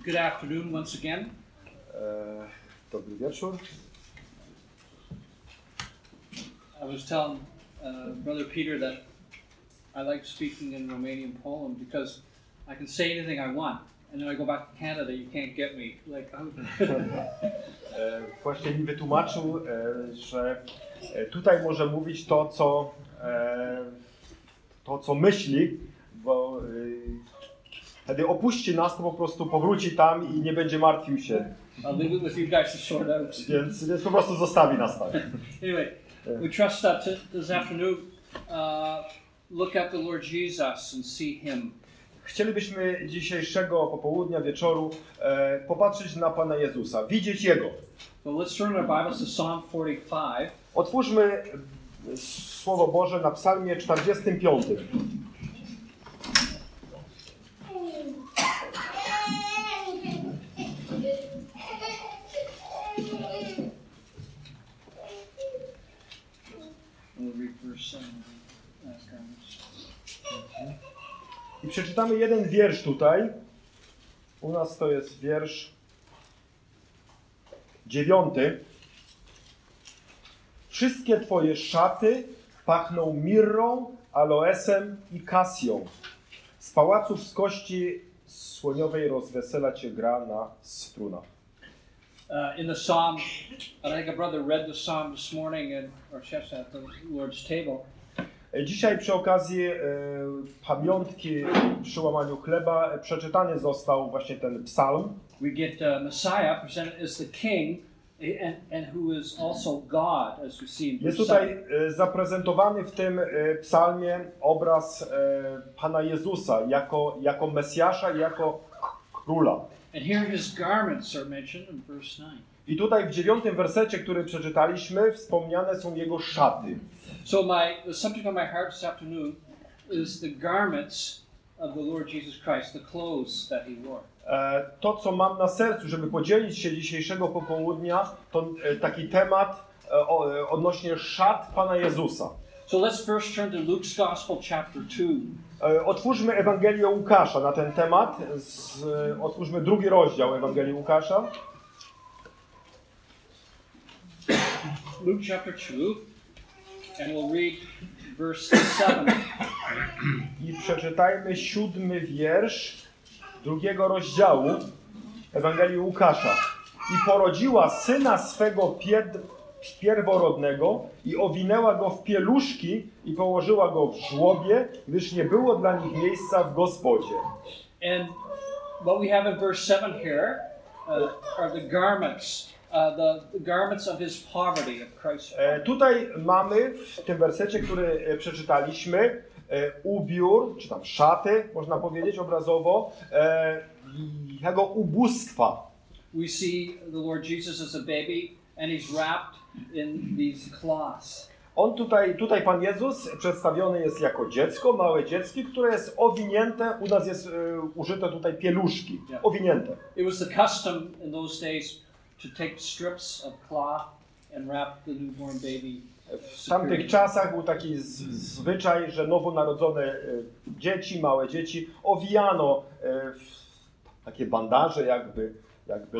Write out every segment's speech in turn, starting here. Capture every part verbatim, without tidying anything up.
Good afternoon once again. E, dobry wieczór. I was telling uh, Brother Peter that I like speaking in Romanian Poland because I can say anything I want, and then I go back to Canada, you can't get me. Like, e, właśnie mi wytłumaczył, e, że tutaj może mówić to, co, e, to, co myśli, bo e, kiedy opuści nas, to po prostu powróci tam i nie będzie martwił się. I'll leave it with you guys to sort out. Więc, więc po prostu zostawi nas tak. Anyway, we trust that this afternoon, uh, look at the Lord Jesus and see Him. Chcielibyśmy dzisiejszego popołudnia, wieczoru e, popatrzeć na Pana Jezusa, widzieć Jego. So let's turn our Bibles to Psalm forty-five. Otwórzmy Słowo Boże na Psalmie czterdziestym piątym. I przeczytamy jeden wiersz tutaj. U nas to jest wiersz dziewiąty. Wszystkie Twoje szaty pachną mirrą, aloesem i kasją. Z pałaców z kości słoniowej rozwesela Cię gra na strunach. Uh, in the psalm, I think a brother read the psalm this morning in our church at the Lord's table. Dzisiaj przy okazji e, pamiątki przy łamaniu chleba przeczytany został właśnie ten psalm. We get uh, Messiah presented as the King, and, and who is also God, as we see in Jest verse tutaj seven. e, zaprezentowany w tym e, psalmie obraz e, Pana Jezusa jako, jako Mesjasza i jako króla. And here his garments are mentioned in verse nine. I tutaj w dziewiątym wersecie, który przeczytaliśmy, wspomniane są jego szaty. So my the subject of my heart this afternoon is the garments of the Lord Jesus Christ, the clothes that he wore. E, to, co mam na sercu, żeby podzielić się dzisiejszego popołudnia, to e, taki temat e, o, e, odnośnie szat Pana Jezusa. So let's first turn to Luke's Gospel, chapter two. E, otwórzmy Ewangelię Łukasza na ten temat. Z, e, otwórzmy drugi rozdział Ewangelii Łukasza. Luke chapter two, and we'll read verse seven. I przeczytajmy siódmy wiersz drugiego rozdziału Ewangelii Łukasza. I porodziła syna swego pied, pierworodnego i owinęła go w pieluszki i położyła go w żłobie, gdyż nie było dla nich miejsca w gospodzie. And what we have in verse seven here uh, are the garments. Uh, the, the garments of his poverty, of Christ's poverty. E, tutaj mamy w tym wersecie, który e, przeczytaliśmy, e, ubiór, czy tam szaty, można powiedzieć obrazowo, e, jego ubóstwa. We see the Lord Jesus as a baby, and he's wrapped in these cloths. On tutaj, tutaj Pan Jezus przedstawiony jest jako dziecko, małe dziecko, które jest owinięte, u nas jest e, użyte tutaj pieluszki, Yeah. owinięte. It was the custom in those days to take strips of cloth and wrap the newborn baby. W tamtych czasach był taki z, zwyczaj, że nowonarodzone e, dzieci, małe dzieci owijano e, w takie bandaże, jakby, jakby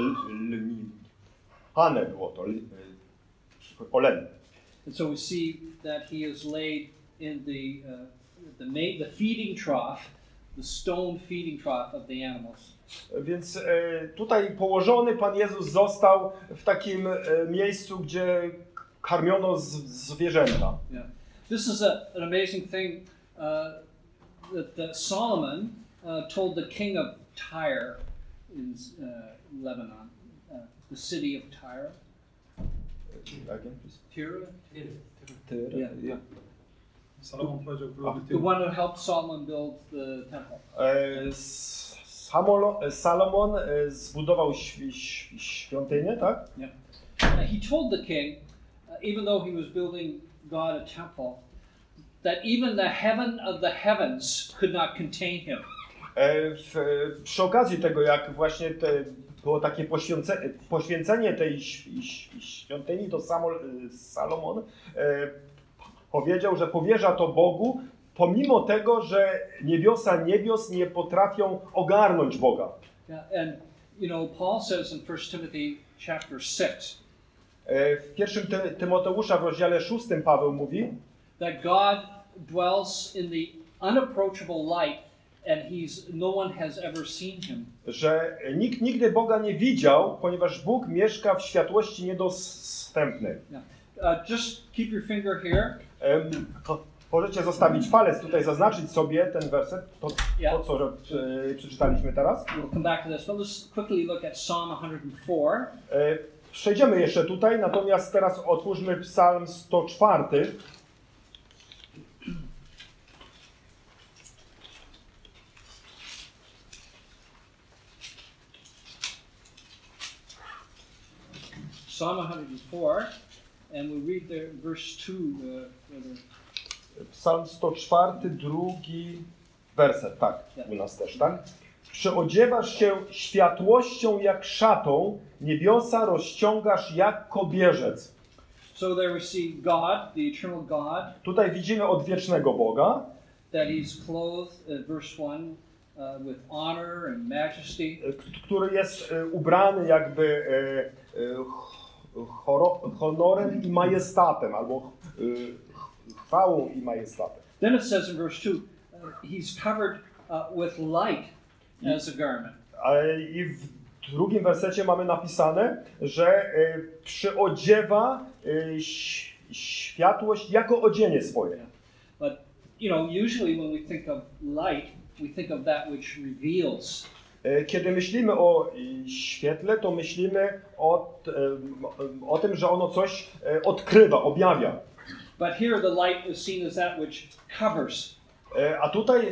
lniane było to, e, olenne. And so we see that he is laid in the uh, the, ma- the feeding trough, the stone feeding trough of the animals. Więc e, tutaj położony Pan Jezus został w takim e, miejscu, gdzie karmiono z, zwierzęta. Yeah. This is a, an amazing thing uh, that, that Solomon uh, told the king of Tyre in uh, Lebanon, uh, the city of Tyre. Again, please. Tyre? Tyre. Yeah, yeah. Salomon powiedział królowi The Tyru. one who helped Solomon build the temple. E, Samolo, Salomon e, zbudował świ, świ, świątynię, tak? Yeah. Uh, he told the king, uh, even though he was building God a temple, that even the heaven of the heavens could not contain him. E, w, przy okazji tego, jak właśnie te, było takie poświęcenie, poświęcenie tej ś, ś, świątyni, to samo Salomon e, powiedział, że powierza to Bogu, pomimo tego, że niebiosa niebios nie potrafią ogarnąć Boga. Yeah, and you know, Paul says in First Timothy chapter six W pierwszym Ty- Tymoteusza w rozdziale szóstym Paweł mówi, that God dwells in the unapproachable light, and he's no one has ever seen him. że nikt nigdy Boga nie widział, ponieważ Bóg mieszka w światłości niedostępnej. Yeah. Uh, just keep your finger here. Em, to Możecie zostawić palec tutaj, zaznaczyć sobie ten werset, to, to co że, e, przeczytaliśmy teraz. We'll come back to this, but let's quickly look at Psalm one hundred four. E, Przejdziemy jeszcze tutaj, natomiast teraz otwórzmy Psalm sto cztery. Psalm one hundred four, and we'll read the verse two. Uh, rather. Psalm sto cztery, drugi werset, tak, u nas też, tak? Przyodziewasz się światłością jak szatą, niebiosa rozciągasz jak kobierzec. So there we see God, the eternal God, Tutaj widzimy odwiecznego Boga, that he's clothed, uh, verse one, uh, with honor and majesty. k- który jest e, ubrany jakby e, e, choro, honorem i majestatem, albo e, chwałą i majestatem. Then it says in verse two, uh, he's covered uh, with light as a garment. A I w drugim wersecie mamy napisane, że e, przyodziewa e, ś- światłość jako odzienie swoje. But, you know, usually when we think of light, we think of that which reveals. E, Kiedy myślimy o e, świetle, to myślimy o, t- e, o tym, że ono coś e, odkrywa, objawia. But here the light is seen as that which covers. E, A tutaj e,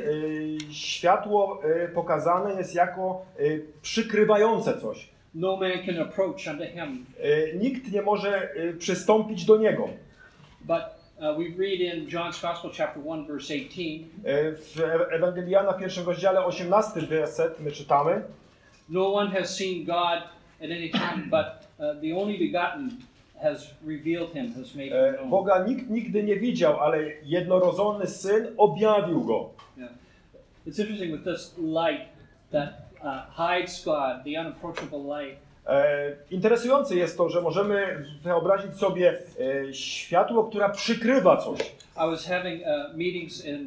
światło e, pokazane jest jako e, przykrywające coś. No man can approach unto him. E, Nikt nie może e, przystąpić do niego. But uh, we read in John's Gospel, chapter one, verse eighteen, E, W E- Ewangeliana w pierwszym rozdziale osiemnasty werset my czytamy: no one has seen God at any time, but uh, the only begotten has revealed him, has made him e, known. Boga nikt nigdy nie widział, ale jednorodzony Syn objawił go. Yeah. It's interesting with this light that uh, hides God, the unapproachable light. E, Interesujące jest to, że możemy wyobrazić sobie e, światło, które przykrywa coś. I was having uh, meetings in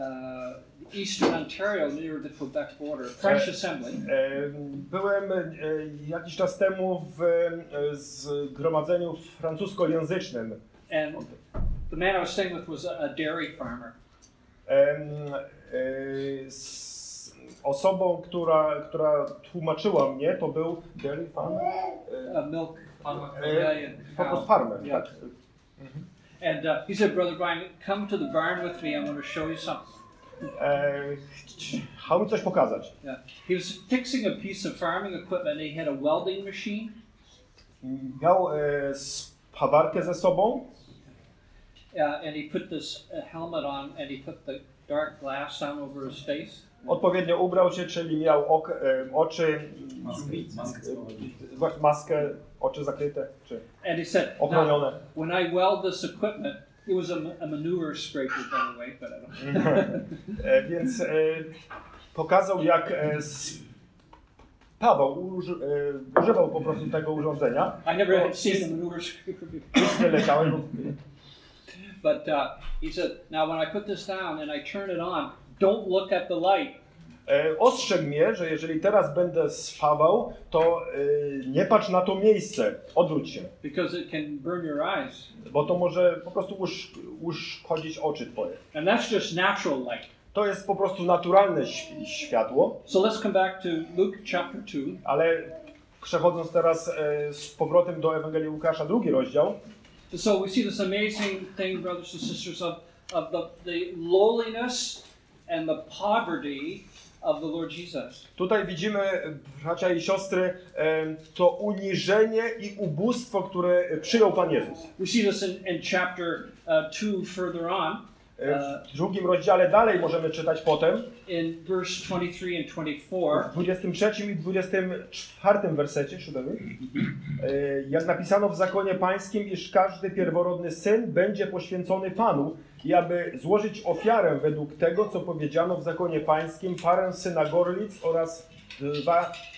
uh, eastern Ontario near the Quebec border, French Assembly. E, Byłem e, jakiś czas temu w e, zgromadzeniu francuskojęzycznym. And the man I was staying with was a, a dairy farmer. Em, e, z osobą, która, która tłumaczyła mnie, to był dairy farm, e, A milk e, yeah, po cow. prostu farmer, Yeah. tak. And uh, he said, Brother Brian, come to the barn with me. I want to show you something. E, Chciał mi coś pokazać. Yeah. He was fixing a piece of farming equipment. And he had a welding machine. Miał e, spawarkę ze sobą. Uh, and he put this uh, helmet on, and he put the dark glass on over his face. Odpowiednio ubrał się, czyli miał ok, e, oczy, Maskę, maskę e, właśnie maskę, oczy zakryte, czy And he said, ochronione. now, when I weld this equipment, it was a, a manure scraper, by the way, but I don't E, Więc e, pokazał, jak e, s- Paweł uży, e, używał po prostu tego urządzenia. I never had seen a manure scraper before. Nie leciałem. But uh, he said, now when I put this down and I turn it on, don't look at the light. E, Ostrzegł mnie, że jeżeli teraz będę spawał, to e, nie patrz na to miejsce, odwróć się, Because it can burn your eyes. bo to może po prostu usz, uszkodzić oczy twoje. And that's just natural light. To jest po prostu naturalne ś- światło, So let's come back to Luke chapter two. ale przechodząc teraz e, z powrotem do Ewangelii Łukasza, drugi rozdział, So we see this amazing thing, brothers and sisters, of, of the, the lowliness and the poverty of the Lord Jesus. tutaj widzimy, bracia i siostry, e, to uniżenie i ubóstwo, które przyjął Pan Jezus. We see this in, in chapter uh, two further on. E, w drugim rozdziale dalej możemy czytać potem, In verse twenty-three and twenty-four, w dwudziestym trzecim i dwudziestym czwartym wersecie, siódmym, e, jak napisano w zakonie pańskim, iż każdy pierworodny syn będzie poświęcony Panu i aby złożyć ofiarę według tego, co powiedziano w zakonie pańskim, parę syna gorlic oraz dwa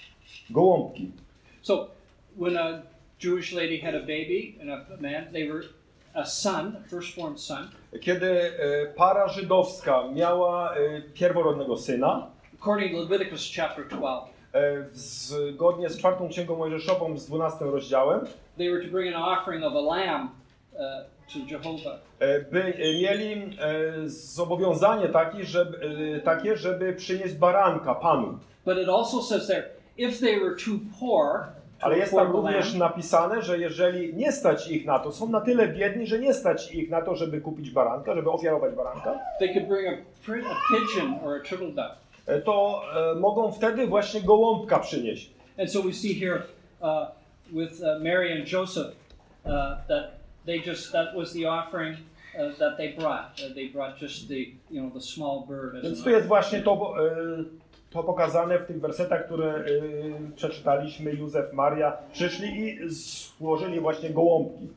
gołąbki. So when a Jewish lady had a baby and a man, they were a son, a firstborn son. Kiedy e, para żydowska miała e, pierworodnego syna, According to Leviticus chapter twelve, e, zgodnie z czwartą księgą mojżeszową z dwunastym rozdziałem, they were to bring an offering of a lamb uh, to Jehovah. e, by e, mieli e, zobowiązanie takie żeby, e, takie, żeby przynieść baranka Panu. But it also says there, if they were too poor to Ale jest tam afford the również lamb, napisane, że jeżeli nie stać ich na to, są na tyle biedni, że nie stać ich na to, żeby kupić baranka, żeby ofiarować baranka, they could bring a, pri- a pigeon or a turtle dove. e, to e, mogą wtedy właśnie gołąbka przynieść. And so we see here uh, with uh, Mary and Joseph uh, that they just, that was the offering uh, that they brought. Uh, they brought just the, you know, the small bird as Więc an tu jest właśnie to, e, to pokazane w tych wersetach, które e, przeczytaliśmy. Józef, Maria przyszli i złożyli właśnie gołąbki.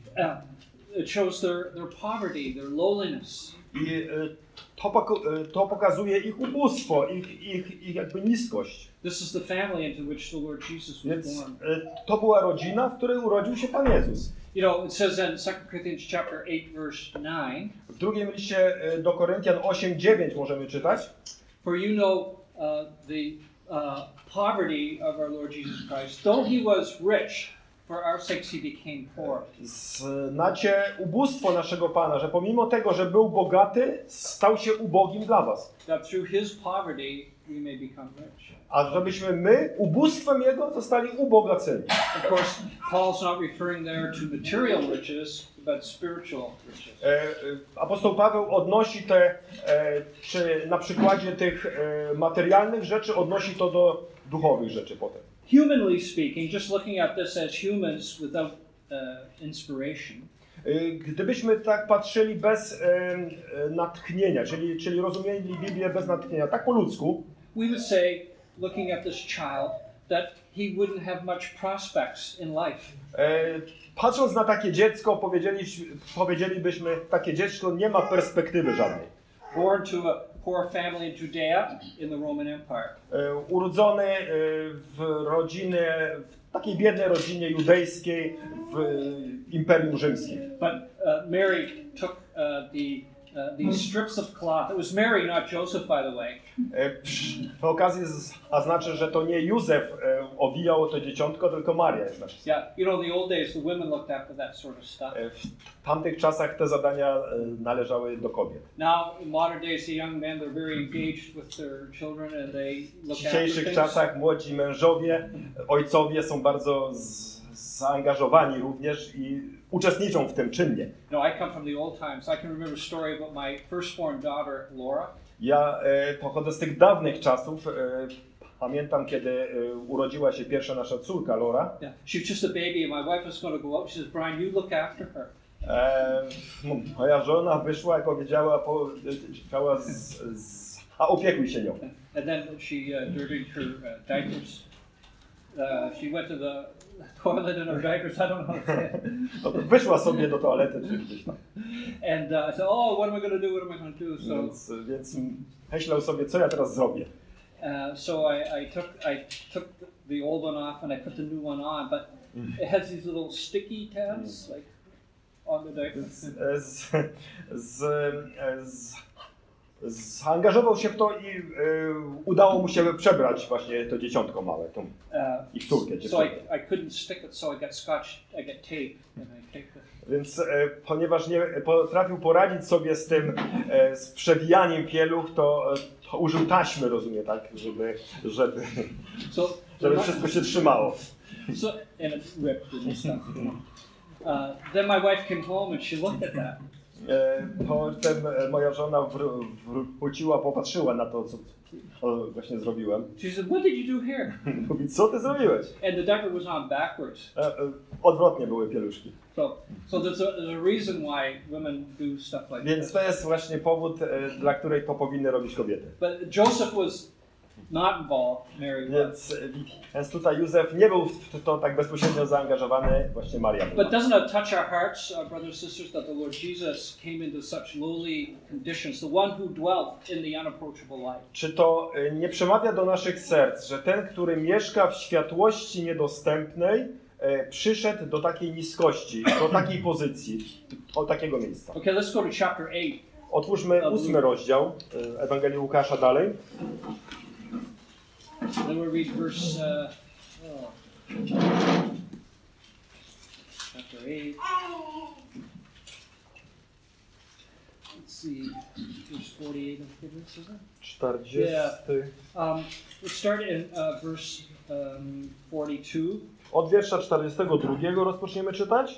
Uh, it shows their, their poverty, their lowliness. I e, to, pok- e, to pokazuje ich ubóstwo, ich, ich, ich jakby niskość. This is the family into which the Lord Jesus was Więc born. e, to była rodzina, w której urodził się Pan Jezus. You know, it says in Second Corinthians chapter eight, verse nine, W drugim liście e, do Koryntian osiem dziewięć możemy czytać. for you know uh, the uh, poverty of our Lord Jesus Christ, though he was rich, for our sakes he became poor. Znacie ubóstwo naszego Pana, że pomimo tego, że był bogaty, stał się ubogim dla was. That through his poverty we may become rich. A żebyśmy my ubóstwem Jego zostali ubogaceni. Of course, Paul's not referring there to material riches, but spiritual riches. E, e, apostoł Paweł odnosi te, e, czy na przykładzie tych e, materialnych rzeczy, odnosi to do duchowych rzeczy potem. Humanly speaking, just looking at this as humans without uh, inspiration, E, gdybyśmy tak patrzyli bez e, e, natchnienia, czyli, czyli rozumieli Biblię bez natchnienia, tak po ludzku, we would say, looking at this child, that he wouldn't have much prospects in life. E, patrząc na takie dziecko, powiedzieli, powiedzielibyśmy, takie dziecko nie ma perspektywy żadnej. Born to a poor family in Judea in the Roman Empire. E, urodzony e, w rodzinie, w takiej biednej rodzinie judejskiej w Imperium Rzymskim. But uh, Mary took uh, the uh, these strips of cloth. It was Mary, not Joseph, by the way. E, przy przy okazji zaznaczę, że to nie Józef e, owijał to dzieciątko, tylko Maria jest napisana. Yeah, you know, in the old days, the women looked after that sort of stuff. E, w tamtych czasach te zadania e, należały do kobiet. Now, in modern days, the young men, they're very engaged with their children and they W look after dzisiejszych things. czasach młodzi mężowie, ojcowie są bardzo z, zaangażowani również i uczestniczą w tym czynnie. No, I come from the old times. I can remember a story about my firstborn daughter, Laura. Ja e, pochodzę z tych dawnych czasów. E, pamiętam, kiedy e, urodziła się pierwsza nasza córka, Laura. Yeah, she was just a baby, and my wife was going to go out. She says, "Brian, you look after her." E, m- moja żona wyszła i powiedziała, po, powiedziała z, z, a opiekuj się nią. And then she, uh, during her uh, diapers, uh, she went to the toilet in her diapers. I don't know how to say it. No, to wyszła sobie do toalety czy gdzieś tam. And uh, I said, "Oh, what am I going to do? What am I going to do?" So, Więc, więc myślał sobie, co ja teraz zrobię. uh, so I, I took I took the old one off and I put the new one on. But it has these little sticky tabs, like on the diaper. Więc e, z, z, e, z, zaangażował się w to i e, udało mu się przebrać właśnie to dzieciątko małe, tą Uh, ich córkę. so I, dziewczynkę. I couldn't stick it, so I got scotch, I got tape, and I taped it. Więc e, ponieważ nie potrafił poradzić sobie z tym, e, z przewijaniem pieluch, to, e, to użył taśmy, rozumie, tak, żeby, żeby, So, żeby wszystko się trzymało. so and it ripped and stuff. Uh, then my wife came home and she looked at that. E, potem e, moja żona wr- wróciła, popatrzyła na to, co co właśnie zrobiłem. She said, "What did you do here?" Mówi, co ty zrobiłeś? And the diaper was on backwards. E, e, odwrotnie były pieluszki. So, so there's a, there's a reason why women do stuff like Więc this. to jest właśnie powód, e, dla której to powinny robić kobiety. But Joseph was not involved, Mary was. Więc, więc tutaj Józef nie był w to tak bezpośrednio zaangażowany, właśnie Maria była. But doesn't it touch our hearts, uh, brothers and sisters, that the Lord Jesus came into such lowly conditions, the one who dwelt in the unapproachable light? Czy to y, nie przemawia do naszych serc, że ten, który mieszka w światłości niedostępnej, y, przyszedł do takiej niskości, do takiej pozycji, do takiego miejsca? Okay, let's go to chapter eight. Otwórzmy ósmy rozdział y, Ewangelii Łukasza dalej. Then we'll read verse, uh, oh, chapter eight. Let's see, verse forty-eight of the verse, is it? czterdziesty. Um, let's start in uh, verse um, forty-two. Od wiersza czterdziestego drugiego rozpoczniemy czytać.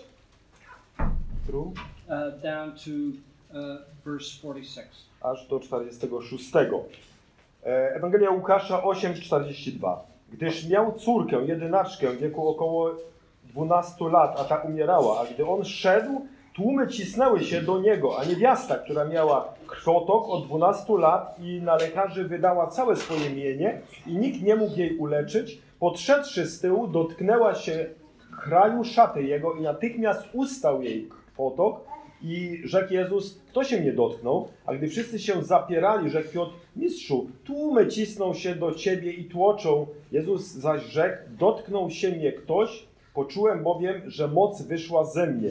Tru. Uh, down to uh, verse forty-six. Aż do czterdziestego szóstego. E, Ewangelia Łukasza osiem czterdzieści dwa. Gdyż miał córkę, jedynaczkę w wieku około dwunastu lat, a ta umierała, a gdy on szedł, tłumy cisnęły się do niego, a niewiasta, która miała krwotok od dwunastu lat i na lekarzy wydała całe swoje mienie i nikt nie mógł jej uleczyć, podszedłszy z tyłu, dotknęła się kraju szaty jego i natychmiast ustał jej krwotok. I rzekł Jezus, kto się mnie dotknął? A gdy wszyscy się zapierali, rzekł Piotr, mistrzu, tłumy cisną się do ciebie i tłoczą. Jezus zaś rzekł, dotknął się mnie ktoś, poczułem bowiem, że moc wyszła ze mnie.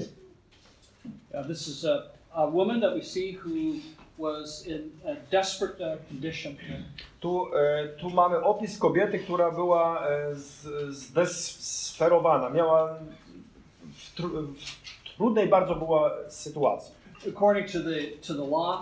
Uh, this is a, a woman that we see who was in a desperate uh, condition. Tu, e, tu mamy opis kobiety, która była e, z, zdesperowana, miała w, tru, w trudnej bardzo była sytuacji. According to the to the law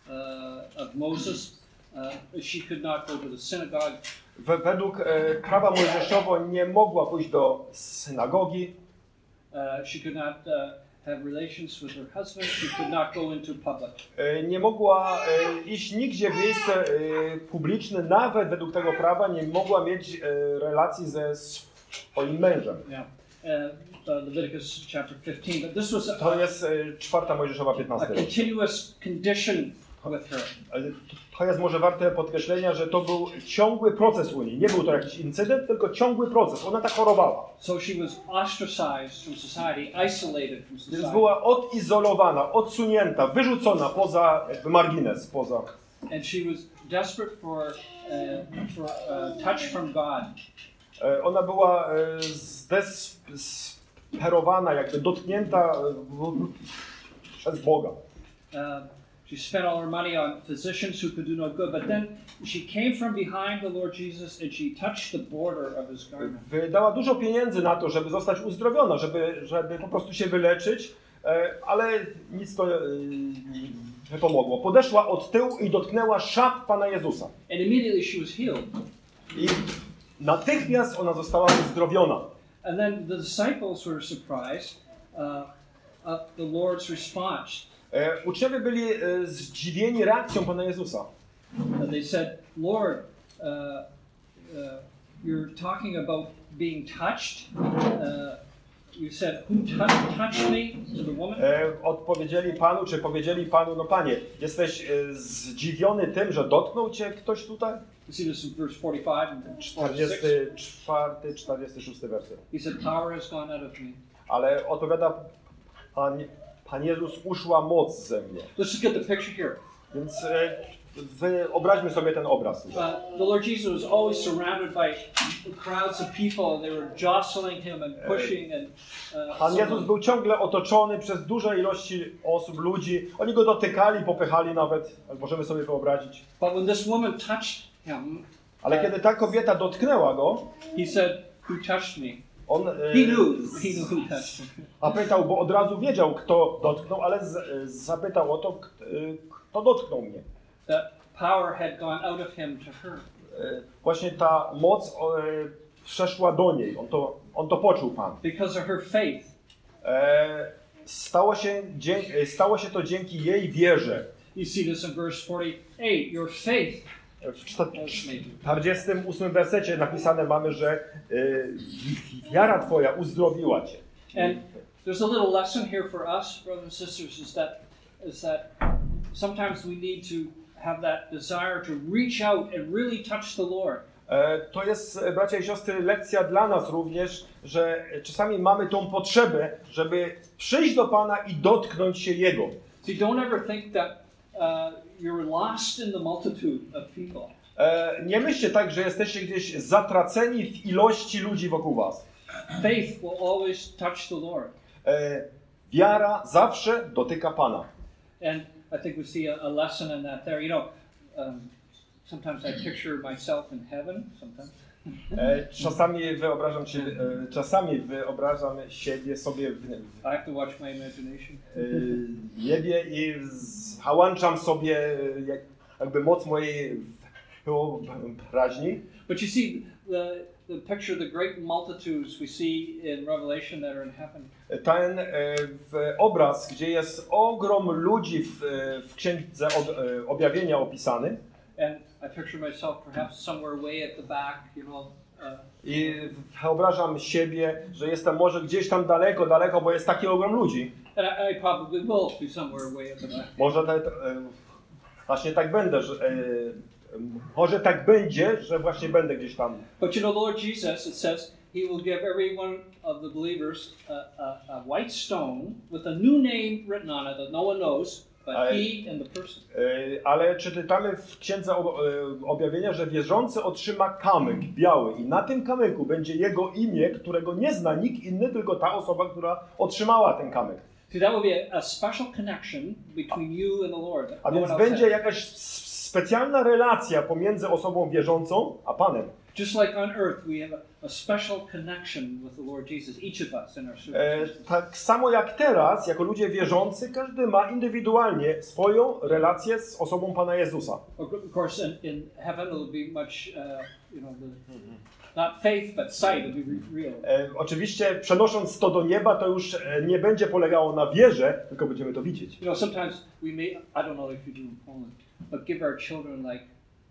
uh, of Moses, uh, she could not go to the synagogue. We, według e, prawa mojżeszowo nie mogła pójść do synagogi. Uh, she could not uh, have relations with her husband. She could not go into public. E, nie mogła e, iść nigdzie w miejsce e, publiczne, nawet według tego prawa nie mogła mieć e, relacji ze swoim mężem. Yeah. Uh, Leviticus chapter fifteen, but this was a, To jest e, czwarta Mojżeszowa a piętnasty rozdział. continuous condition with her. Ale to jest może warte podkreślenia, że to był ciągły proces u niej. Nie był to jakiś incydent, tylko ciągły proces. Ona tak chorowała. So she was ostracized from society, isolated from Więc society. była odizolowana, odsunięta, wyrzucona poza jakby margines, poza. And she was desperate for uh, for uh, touch from God. E, Ona była e, zdesperowana, jakby dotknięta e, w- przez Boga. Uh, she spent all her money on physicians who could do no good, but then she came from behind the Lord Jesus and she touched the border of his garment. Wydała dużo pieniędzy na to, żeby zostać uzdrowiona, żeby, żeby po prostu się wyleczyć, e, ale nic to e, nie pomogło. Podeszła od tyłu i dotknęła szat Pana Jezusa. And immediately she was healed. I natychmiast ona została uzdrowiona. And then the disciples were surprised uh, at the Lord's response. E, uczniowie byli e, zdziwieni reakcją Pana Jezusa. And they said, Lord, uh, uh, you're talking about being touched. Uh, you said, who touched, touched me? To the woman? E, odpowiedzieli Panu, czy powiedzieli Panu, no Panie, jesteś e, zdziwiony tym, że dotknął Cię ktoś tutaj? You see this in verse forty-five and forty-six. czterdziesty czwarty, czterdziesty szósty werset. He said, power has gone out of me. Ale odpowiada Pan, Pan Jezus, uszła moc ze mnie. Let's just get the picture here. Więc e, wyobraźmy sobie ten obraz. Uh, the Lord Jesus was always surrounded by crowds of people, and they were jostling him and pushing. And uh, Pan so Jezus był ciągle otoczony przez duże ilości osób, ludzi. Oni go dotykali, popychali nawet, jak możemy sobie wyobrazić. But when this woman touched him, Ale kiedy ta kobieta dotknęła go, he said, "Who touched me?" on e, He knew. He knew who touched him. a pytał, bo od razu wiedział, kto dotknął, ale z, e, zapytał o to, k- e, kto dotknął mnie. That power had gone out of him to her. E, Właśnie ta moc e, przeszła do niej. On to, on to poczuł Pan. Because of her faith. E, Stało się, dzięki, e, stało się to dzięki jej wierze. You see this in verse forty-eight. Your faith W czter- has made you. czterdziestym ósmym wersecie napisane mamy, że e, wiara Twoja uzdrowiła Cię. And there's a little lesson here for us, brothers and sisters, is that is that sometimes we need to have that desire to reach out and really touch the Lord. E, To jest, e, bracia i siostry, lekcja dla nas również, że czasami mamy tą potrzebę, żeby przyjść do Pana i dotknąć się Jego. See, don't ever think that uh, you're lost in the multitude of people. E, Nie myślcie tak, że jesteście gdzieś zatraceni w ilości ludzi wokół was. Faith will always touch the Lord. E, Wiara zawsze dotyka Pana. And I think we see a, a lesson in that there. You know, um, sometimes I picture myself in heaven, sometimes. E, Czasami wyobrażam się, e, czasami wyobrażam siebie sobie w, w I have to watch my imagination. e, niebie i załączam sobie e, jak, jakby moc mojej wyobraźni. But you see, the, the picture, the great multitudes we see in Revelation that are in heaven. Ten e, w obraz, gdzie jest ogrom ludzi w, e, w Księdze ob, e, Objawienia opisany. And I picture myself perhaps somewhere way at the back, you know. Uh, I wyobrażam siebie, że jestem może gdzieś tam daleko, daleko, bo jest taki ogrom ludzi. and I, I probably will be somewhere way at the back. Może te, e, właśnie tak będę, że, e, może tak będzie, że właśnie będę gdzieś tam. But you know, the Lord Jesus, it says, He will give every one of the believers a, a, a white stone with a new name written on it that no one knows, but Ale- He and the person. E, Ale czytamy w Księdze Ob- e, Objawienia, że wierzący otrzyma kamyk biały i na tym kamyku będzie jego imię, którego nie zna nikt inny, tylko ta osoba, która otrzymała ten kamyk. See, that will be a, a special connection between you and the Lord. that A no więc one else będzie has. jakaś s- specjalna relacja pomiędzy osobą wierzącą a Panem. Just like on earth, we have a, a special connection with the Lord Jesus, each of us in our E, circumstances. tak samo jak teraz, jako ludzie wierzący, każdy ma indywidualnie swoją relację z osobą Pana Jezusa. Of course, in, in heaven, it will be much, uh, you know, the, not faith, but sight. It will be real. E, oczywiście przenosząc to do nieba, to już e, nie będzie polegało na wierze, tylko będziemy to widzieć. You know, sometimes we may, I don't know if you do in Poland, but give our children like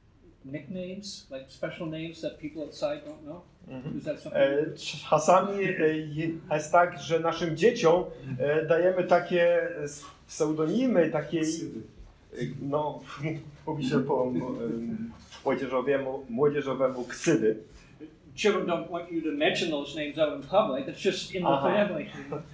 nicknames, like special names that people outside don't know. Is that something? E, czasami e, jest tak, że naszym dzieciom e, dajemy takie s- pseudonimy, takiej, e, no, mówi się po e, młodzieżowemu, młodzieżowemu ksywy. Children don't want you to mention those names out in public. It's just in the Aha. family.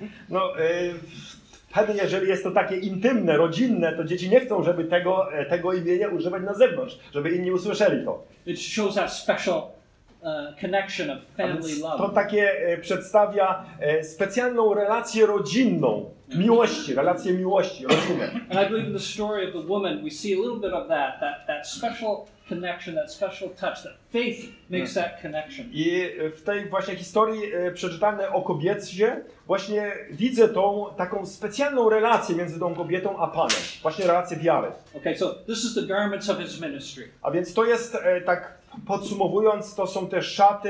No, e, wtedy, jeżeli jest to takie intymne, rodzinne, to dzieci nie chcą, żeby tego, e, tego imienia używać na zewnątrz, żeby inni usłyszeli to. It shows that special uh, connection of A family więc to love. takie e, przedstawia e, specjalną relację rodzinną, miłości, relację miłości, rodzinę. And I believe in the story of the woman, we see a little bit of that, that, that special connection, that special touch, that faith makes that connection. I w tej właśnie historii e, przeczytanej o kobiecie właśnie widzę tą taką specjalną relację między tą kobietą a Panem. Właśnie relację wiary. Okay, so this is the garments of his ministry. A więc to jest, e, tak podsumowując, to są te szaty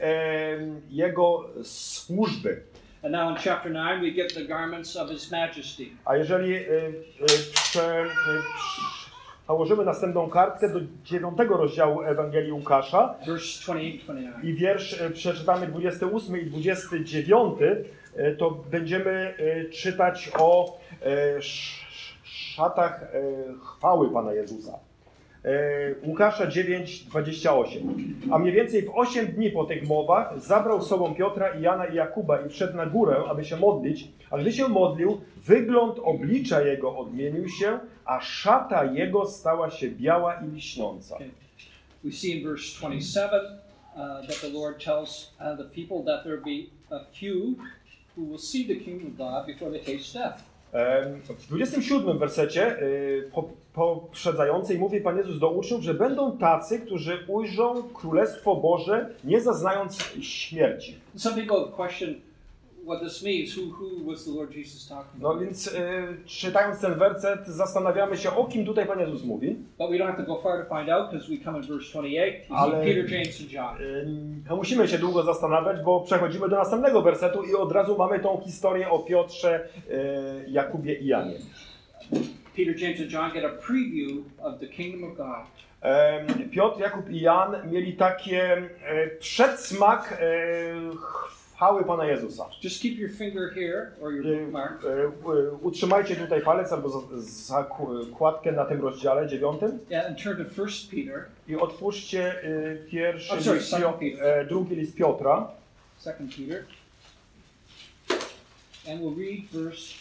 e, jego służby. And now in chapter nine, we get the garments of his majesty. A jeżeli e, e, prze, e, prze, nałożymy następną kartkę do dziewiątego rozdziału Ewangelii Łukasza Verse twenty-eight, twenty-nine. i wiersz e, przeczytamy dwudziesty ósmy i dwudziesty dziewiąty, e, to będziemy e, czytać o e, sz, szatach e, chwały Pana Jezusa. E, Łukasza dziewięć, dwadzieścia osiem. A mniej więcej w osiem dni po tych mowach zabrał z sobą Piotra i Jana i Jakuba i wszedł na górę, aby się modlić. A gdy się modlił, wygląd oblicza jego odmienił się, a szata jego stała się biała i lśniąca. Okay. We see in verse twenty-seven uh, that the Lord tells uh, the people that there be a few who will see the kingdom of God before they taste death. Em, W dwudziestym siódmym wersecie y, po, poprzedzającej mówi Pan Jezus do uczniów, że będą tacy, którzy ujrzą Królestwo Boże, nie zaznając śmierci. Some people question what this means. Who, who was the Lord Jesus talking No about? więc y, czytając ten werset zastanawiamy się, o kim tutaj Pan Jezus mówi. But we don't have to go far to find out because we come in verse twenty-eight. We Ale- see Peter, James, and John. Y, nie musimy się długo zastanawiać, bo przechodzimy do następnego wersetu i od razu mamy tą historię o Piotrze, y, Jakubie i Janie. Peter, James, and John get a preview of the kingdom of God. Em, Piotr, Jakub i Jan mieli takie e, przedsmak e, chwały Pana Jezusa. Just keep your finger here, or your Y, bookmark. y, y, Utrzymajcie tutaj palec albo za- zakładkę na tym rozdziale dziewiątym Yeah, and turn to First Peter, i otwórzcie y, pierwszy I'm sorry, list Second Pio- Peter. e, drugi list Piotra. Second Peter, and we'll read verse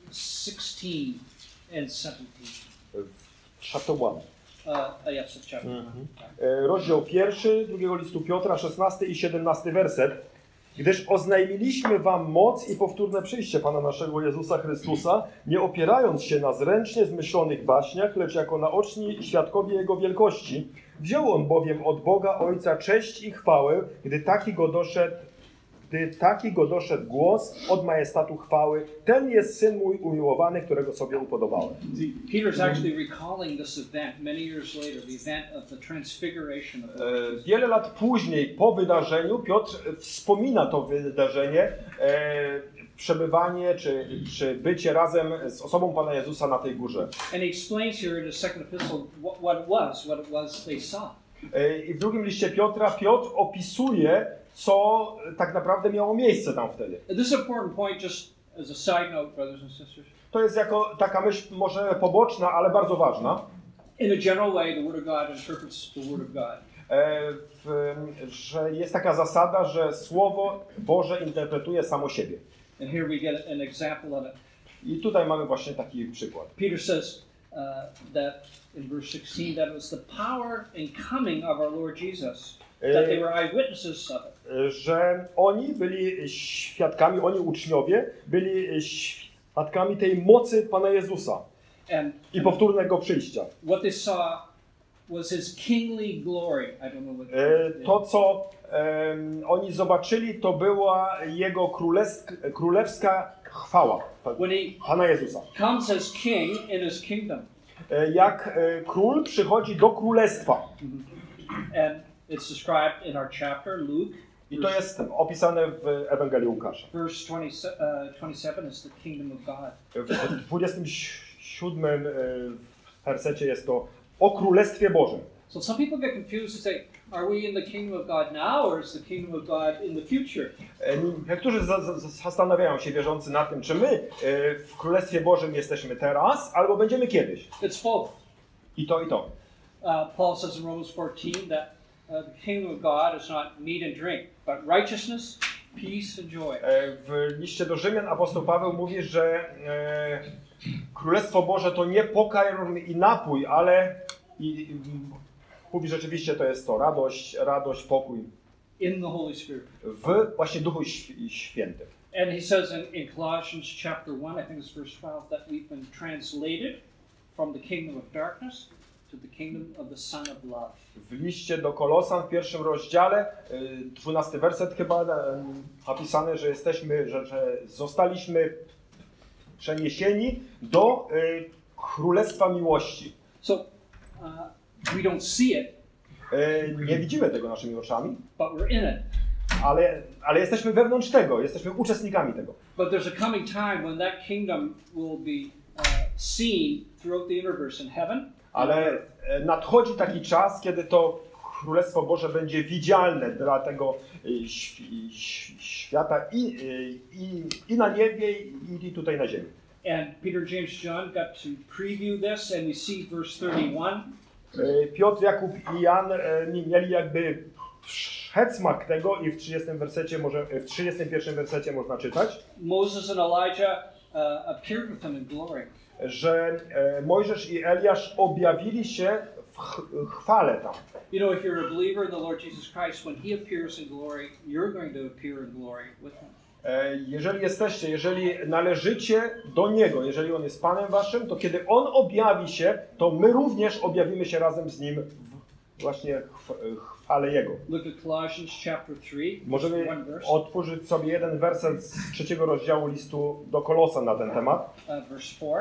sixteen and seventeen. Chapter one. Uh, yes, it's chapter one. E, Rozdział pierwszy drugiego listu Piotra, szesnasty i siedemnasty werset. Gdyż oznajmiliśmy wam moc i powtórne przyjście Pana naszego Jezusa Chrystusa, nie opierając się na zręcznie zmyślonych baśniach, lecz jako naoczni świadkowie Jego wielkości. Wziął On bowiem od Boga Ojca cześć i chwałę, gdy taki go doszedł, gdy taki go doszedł głos od majestatu chwały. Ten jest Syn mój umiłowany, którego sobie upodobałem. See, Peter's actually recalling this event many years later, the event of the transfiguration of the Lord E, Jesus. Wiele lat później, po wydarzeniu, Piotr wspomina to wydarzenie, e, przebywanie czy, czy bycie razem z osobą Pana Jezusa na tej górze. And he explains here in his second epistle what, what it was, what it was they saw. E, I w drugim liście Piotra Piotr opisuje, co tak naprawdę miało miejsce tam wtedy. And this is an important point, just as a side note, brothers and sisters. To jest jako taka myśl może poboczna, ale bardzo ważna. In a general way, the Word of God interprets the Word of God. E, w, że jest taka zasada, że Słowo Boże interpretuje samo siebie. And here we get an example of it. I tutaj mamy właśnie taki przykład. Peter says uh, that in verse sixteen, that it was the power and coming of our Lord Jesus, that they were eyewitnesses of it. Że oni byli świadkami, oni uczniowie byli świadkami tej mocy Pana Jezusa And i powtórnego przyjścia. what they saw was his kingly glory. I don't know what E, To, co em, oni zobaczyli, to była Jego królewska, królewska chwała when he Pana Jezusa. comes as king in his kingdom. E, Jak e, król przychodzi do królestwa. And it's described in our chapter, Luke. I to jest opisane w Ewangelii Łukasza. Verse twenty, uh, twenty-seven is the kingdom of God. W dwudziestym siódmym e, wersecie jest to o Królestwie Bożym. So some people get confused and say, are we in the kingdom of God now, or is the kingdom of God in the future? E, Niektórzy za- za- zastanawiają się, wierzący, na tym, czy my e, w Królestwie Bożym jesteśmy teraz, albo będziemy kiedyś. It's both. I to, i to. Uh, Paul says in Romans fourteen that uh, the kingdom of God is not meat and drink, but righteousness, peace and joy. E, W liście do Rzymian apostoł Paweł mówi, że e, Królestwo Boże to nie pokarm i napój, ale i, i, mówi rzeczywiście to jest to, radość, radość, pokój In the Holy Spirit. w właśnie Duchu Św- Świętym. And he says in, in Colossians chapter one, I think it's verse twelve, that we've been translated from the kingdom of darkness to the kingdom of the Son of Love. W liście do Kolosan w pierwszym rozdziale, y, dwunasty werset chyba, y, napisane, że jesteśmy, że, że zostaliśmy przeniesieni do y, Królestwa Miłości. So uh, we don't see it, Y, Nie widzimy tego naszymi oczami, but we're in it. ale, ale jesteśmy wewnątrz tego, jesteśmy uczestnikami tego. But there's a coming time when that kingdom will be uh, seen throughout the universe in heaven. Ale e, nadchodzi taki czas, kiedy to Królestwo Boże będzie widzialne dla tego y, ś- ś- świata i, y, i, i na niebie, i, i tutaj na ziemi. And Peter, James, John got to preview this, and we see verse thirty-one. Y, Piotr, Jakub i Jan e, mieli jakby przedsmak tego i w trzydziestym wersecie może, w trzydziestym pierwszym wersecie można czytać, Moses and Elijah uh, appeared with him in glory. że e, Mojżesz i Eliasz objawili się w ch- chwale tam. You know, if you're a believer in the Lord Jesus Christ, when He appears in glory, you're going to appear in glory with Him. E, Jeżeli jesteście, jeżeli należycie do Niego, jeżeli On jest Panem waszym, to kiedy On objawi się, to my również objawimy się razem z Nim w właśnie chw- chwale Jego. Look at Colossians chapter three, Możemy one verse, otworzyć sobie jeden werset z trzeciego rozdziału listu do Kolosan na ten temat. uh, verse four.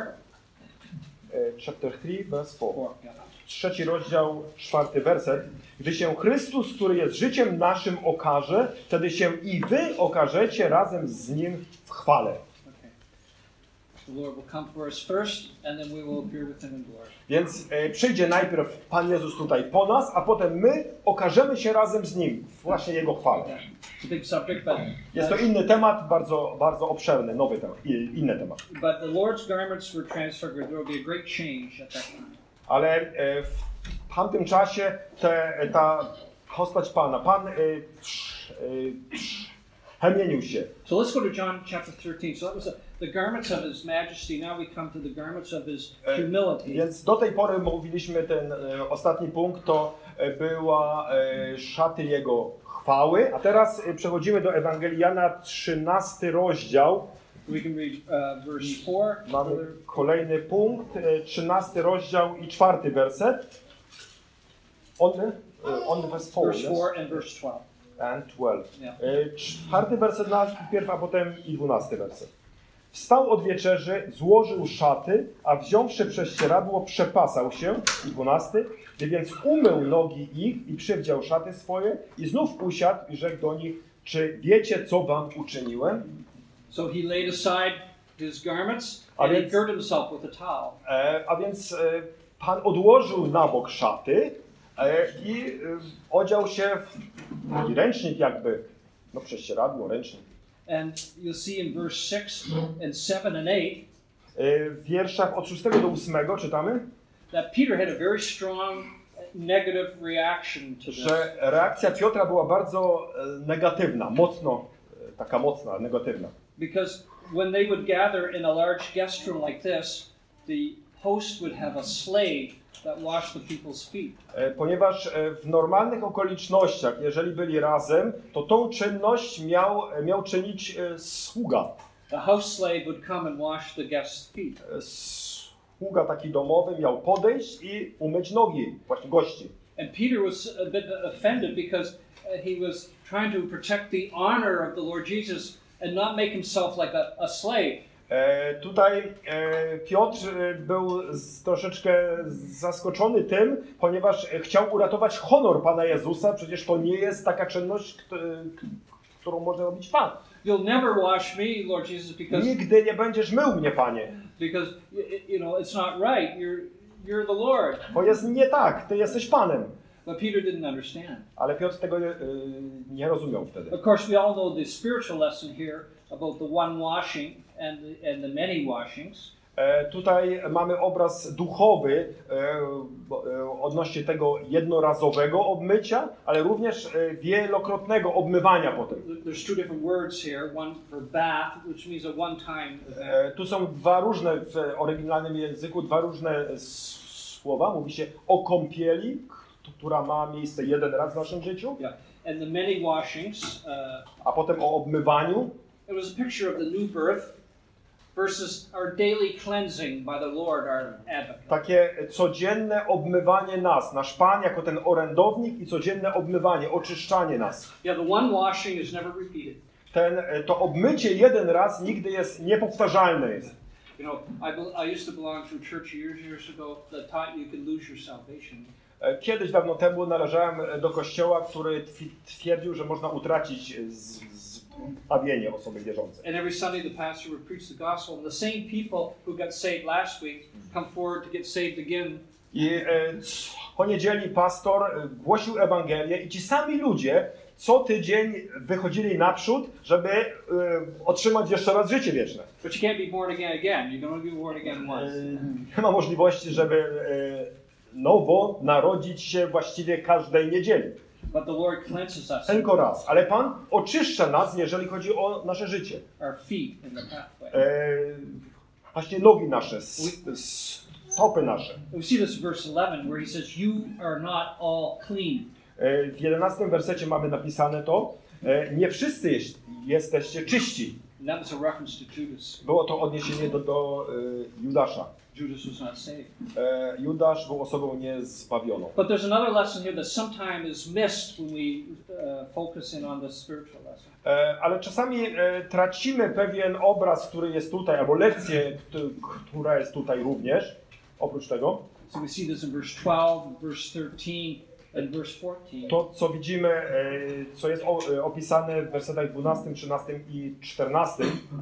E, Chapter three, verse four. Four, yeah. Trzeci rozdział, czwarty werset. Gdy się Chrystus, który jest życiem naszym, okaże, wtedy się i wy okażecie razem z Nim w chwale. Okay. The Lord will come for us first, and then we will appear with Him in glory. Więc e, przyjdzie najpierw Pan Jezus tutaj po nas, a potem my okażemy się razem z Nim w właśnie Jego chwale. Yeah. It's a big subject, but Jest to inny temat, bardzo, bardzo obszerny, nowy temat, i- inny temat. but the Lord's garments were transfigured. There will be a great change at that time. Ale e, w tamtym czasie te, ta postać Pana, Pan e, trz, e, trz, chemienił się. So let's go to John chapter thirteen. So that was the, the garments of His majesty. Now we come to the garments of His humility. Więc do tej pory mówiliśmy, ten e, ostatni punkt to e, była e, szaty Jego chwały, a teraz e, przechodzimy do Ewangelii Jana, trzynasty rozdział. We can read uh, verse four. Mamy kolejny punkt, e, trzynasty rozdział i czwarty werset. On, e, on verse four, Verse yes? four and verse twelve. And twelve. Yeah. E, Czwarty werset najpierw, a potem i dwunasty werset. Wstał od wieczerzy, złożył szaty, a wziąwszy prześcieradło, przepasał się. I dwunasty. Gdy więc umył nogi ich i przywdział szaty swoje i znów usiadł i rzekł do nich, czy wiecie, co wam uczyniłem? So he laid aside his garments A and he więc- girded himself with a towel. E, a więc e, Pan odłożył na bok szaty e, i e, odział się w taki ręcznik jakby, no prześcieradło, ręcznik. And you'll see in verse six and seven and eight E, w wierszach od szóstego do ósmego czytamy, that Peter had a very strong negative reaction to this. że reakcja Piotra była bardzo e, negatywna, mocno, e, taka mocna, negatywna. Because when they would gather in a large guest room like this, the host would have a slave that washed the people's feet. E, Ponieważ e, w normalnych okolicznościach, jeżeli byli razem, to tą czynność miał, miał czynić e, sługa. The house slave would come and wash the guest's feet. E, Sługa taki domowy miał podejść i umyć nogi właśnie gości. And Peter was a bit offended because uh, he was trying to protect the honor of the Lord Jesus and not make himself like a, a slave. E, tutaj e, Piotr e, był z, troszeczkę zaskoczony tym, ponieważ e, chciał uratować honor Pana Jezusa. Przecież to nie jest taka czynność, k- k- którą może robić Pan. You'll never wash me, Lord Jesus, because Nigdy nie będziesz mył mnie, Panie, because y- y- you know it's not right. You're you're the Lord. bo jest nie tak, Ty jesteś Panem. But Peter didn't understand. Ale Piotr tego e, nie rozumiał wtedy. Of course, we all know the spiritual lesson here about the one washing and the, and the many washings. E, tutaj mamy obraz duchowy e, bo- e, odnośnie tego jednorazowego obmycia, ale również e, wielokrotnego obmywania potem. There's two different words here. One for bath, which means a one-time event. E, tu są dwa różne, w oryginalnym języku, dwa różne s- słowa. Mówi się o kąpieli, k- która ma miejsce jeden raz w naszym życiu, Yeah, and the many washings. Uh, a potem o obmywaniu. it was a picture of the new birth versus our daily cleansing by the Lord, our advocate. Takie codzienne obmywanie nas. Nasz Pan jako ten orędownik i codzienne obmywanie, oczyszczanie nas. Yeah, the one washing is never repeated. Ten, to obmycie jeden raz nigdy jest niepowtarzalne. Jest. You know, I, bel- I used to belong to a church years, years ago that taught you can lose your salvation. E, Kiedyś, dawno temu należałem do kościoła, który twi- twierdził, że można utracić z- zbawienie osoby wierzącej. And every Sunday the pastor would preach the gospel, and the same people who got saved last week come forward to get saved again. I e, c- po niedzieli pastor e, głosił Ewangelię i ci sami ludzie co tydzień wychodzili naprzód, żeby e, otrzymać jeszcze raz życie wieczne. But you can't be born again again. You can only be born again E, once. Nie ma możliwości, żeby e, nowo narodzić się właściwie każdej niedzieli. But the Lord cleanses us, Tylko raz. Ale Pan oczyszcza nas, jeżeli chodzi o nasze życie. our feet in the pathway. E, właśnie nogi nasze, s- s- stopy nasze. We see this in verse eleven where he says, "You are not all clean." E, w jedenastym wersecie mamy napisane to, e, nie wszyscy jest, jesteście czyści. And that was a reference to Judas. Było to odniesienie do, do e, Judasza. Judas was not saved. E, Judasz był osobą niezbawioną. But there's another lesson here that sometimes is missed when we uh, focus in on the spiritual lesson. E, ale czasami e, tracimy pewien obraz, który jest tutaj, albo lekcję, k- która jest tutaj również, oprócz tego. So we see this in verse twelve, verse thirteen, and verse fourteen. To, co widzimy, e, co jest o, e, opisane w wersetach dwunastym, trzynastym i czternastym.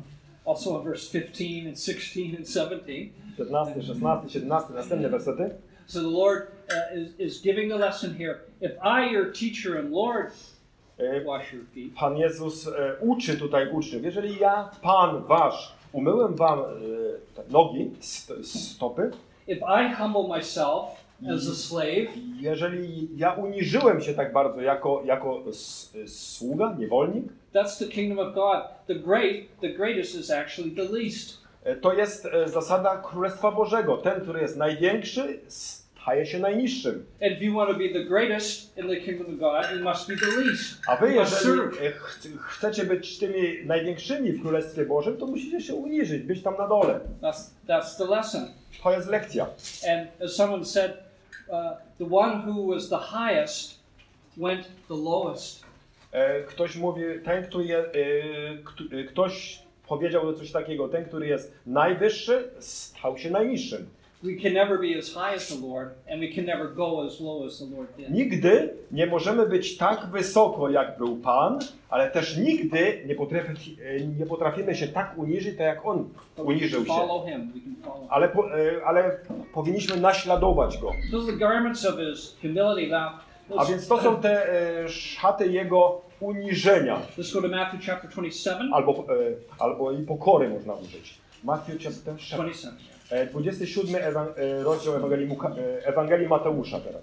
also in verse fifteen and sixteen and seventeen. piętnasty, szesnasty, siedemnasty, następne wersety. So the Lord uh, is, is giving a lesson here. If I, your teacher and Lord, E, wash your feet, Pan Jezus e, uczy tutaj uczniów. Jeżeli ja, Pan wasz, umyłem wam e, te nogi, st, stopy, if I humble myself as a slave, jeżeli ja uniżyłem się tak bardzo jako, jako s, sługa, niewolnik, that's the kingdom of God. The great, the greatest is actually the least. e, to jest e, zasada Królestwa Bożego. Ten, który jest największy, staje się najniższym. And if you want to be the greatest in the kingdom of God, you must be the least. A wy, You must jeżeli serve. e, ch chcecie być tymi największymi w Królestwie Bożym, to musicie się uniżyć, być tam na dole. That's, that's the lesson. To jest lekcja. And as someone said, uh, the one who was the highest went the lowest. E, Ktoś mówi, ten, który je, e, kto- e, ktoś powiedział coś takiego, ten, który jest najwyższy, stał się najniższym. We can never be as high as the Lord, and we can never go as low as the Lord did. Nigdy nie możemy być tak wysoko, jak był Pan, ale też nigdy nie, potrafi, e, nie potrafimy się tak uniżyć, tak jak On But we can uniżył się. follow him. We can follow him. Ale, po, e, ale powinniśmy naśladować Go. Those are the garments of his humility. Now, A więc to są te e, szaty Jego uniżenia, let's go to Matthew chapter twenty-seven. albo, e, albo i pokory można użyć. Matthew chapter seven. twenty-seven. E, dwudziesty siódmy ewan- e, rozdział Ewangelii, Muka- e, Ewangelii Mateusza teraz.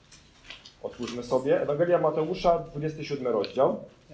Otwórzmy sobie. Ewangelia Mateusza, dwudziesty siódmy rozdział.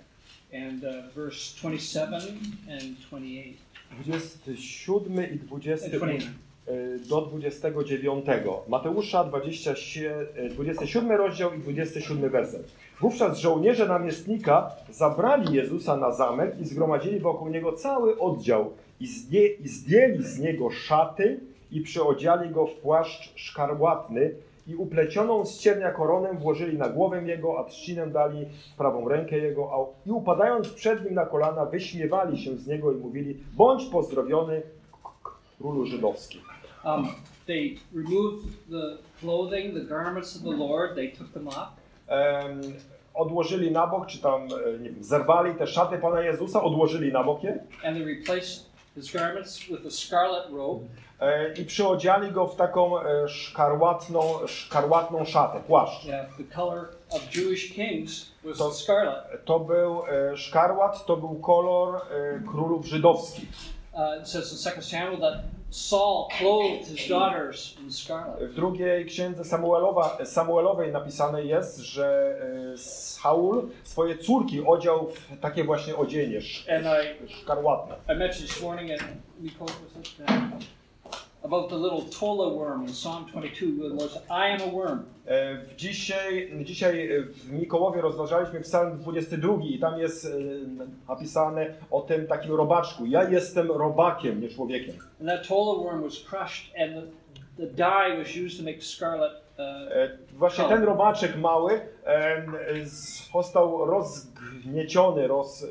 And uh, verse twenty-seven and twenty-eight. dwudziesty siódmy i dwudziesty And twenty-nine. e, do dwudziestego dziewiątego. Mateusza, dwudziesty siódmy, dwudziesty siódmy rozdział i dwudziesty siódmy werset. Wówczas żołnierze namiestnika zabrali Jezusa na zamek i zgromadzili wokół Niego cały oddział i, zdję, i zdjęli z Niego szaty i przyodziali Go w płaszcz szkarłatny i uplecioną z ciernia koronę włożyli na głowę Jego, a trzcinę dali w prawą rękę Jego, a, i upadając przed Nim na kolana wyśmiewali się z Niego i mówili: bądź pozdrowiony, królu żydowski. Um, they removed the clothing, the garments of the Lord. They took them off. Em, odłożyli na bok, czy tam, e, nie wiem, zerwali te szaty Pana Jezusa, odłożyli na bok je And they replaced his garments with a scarlet robe. e, i przyodziali Go w taką e, szkarłatną, szkarłatną szatę, płaszcz. Yeah, the color of Jewish kings was So- scarlet. To był e, szkarłat, to był kolor e, królów żydowskich. Uh, it says in Second Samuel that Saul clothed his daughters in scarlet. W drugiej księdze Samuelowa, Samuelowej napisane jest, że e, Saul swoje córki odział w takie właśnie odzienie sz, And I, szkarłatne. I mentioned this morning at Miko, was it, uh, about the little tola worm in Psalm twenty-two. The Lord said, I am a worm. E, w dzisiaj, dzisiaj w Mikołowie rozważaliśmy Psalm dwudziesty drugi i tam jest e, napisane o tym takim robaczku. Ja jestem robakiem, nie człowiekiem. And that tola worm was crushed, and the, the dye was used to make scarlet. Uh, E, właśnie ten robaczek mały e, z- został rozgnieciony,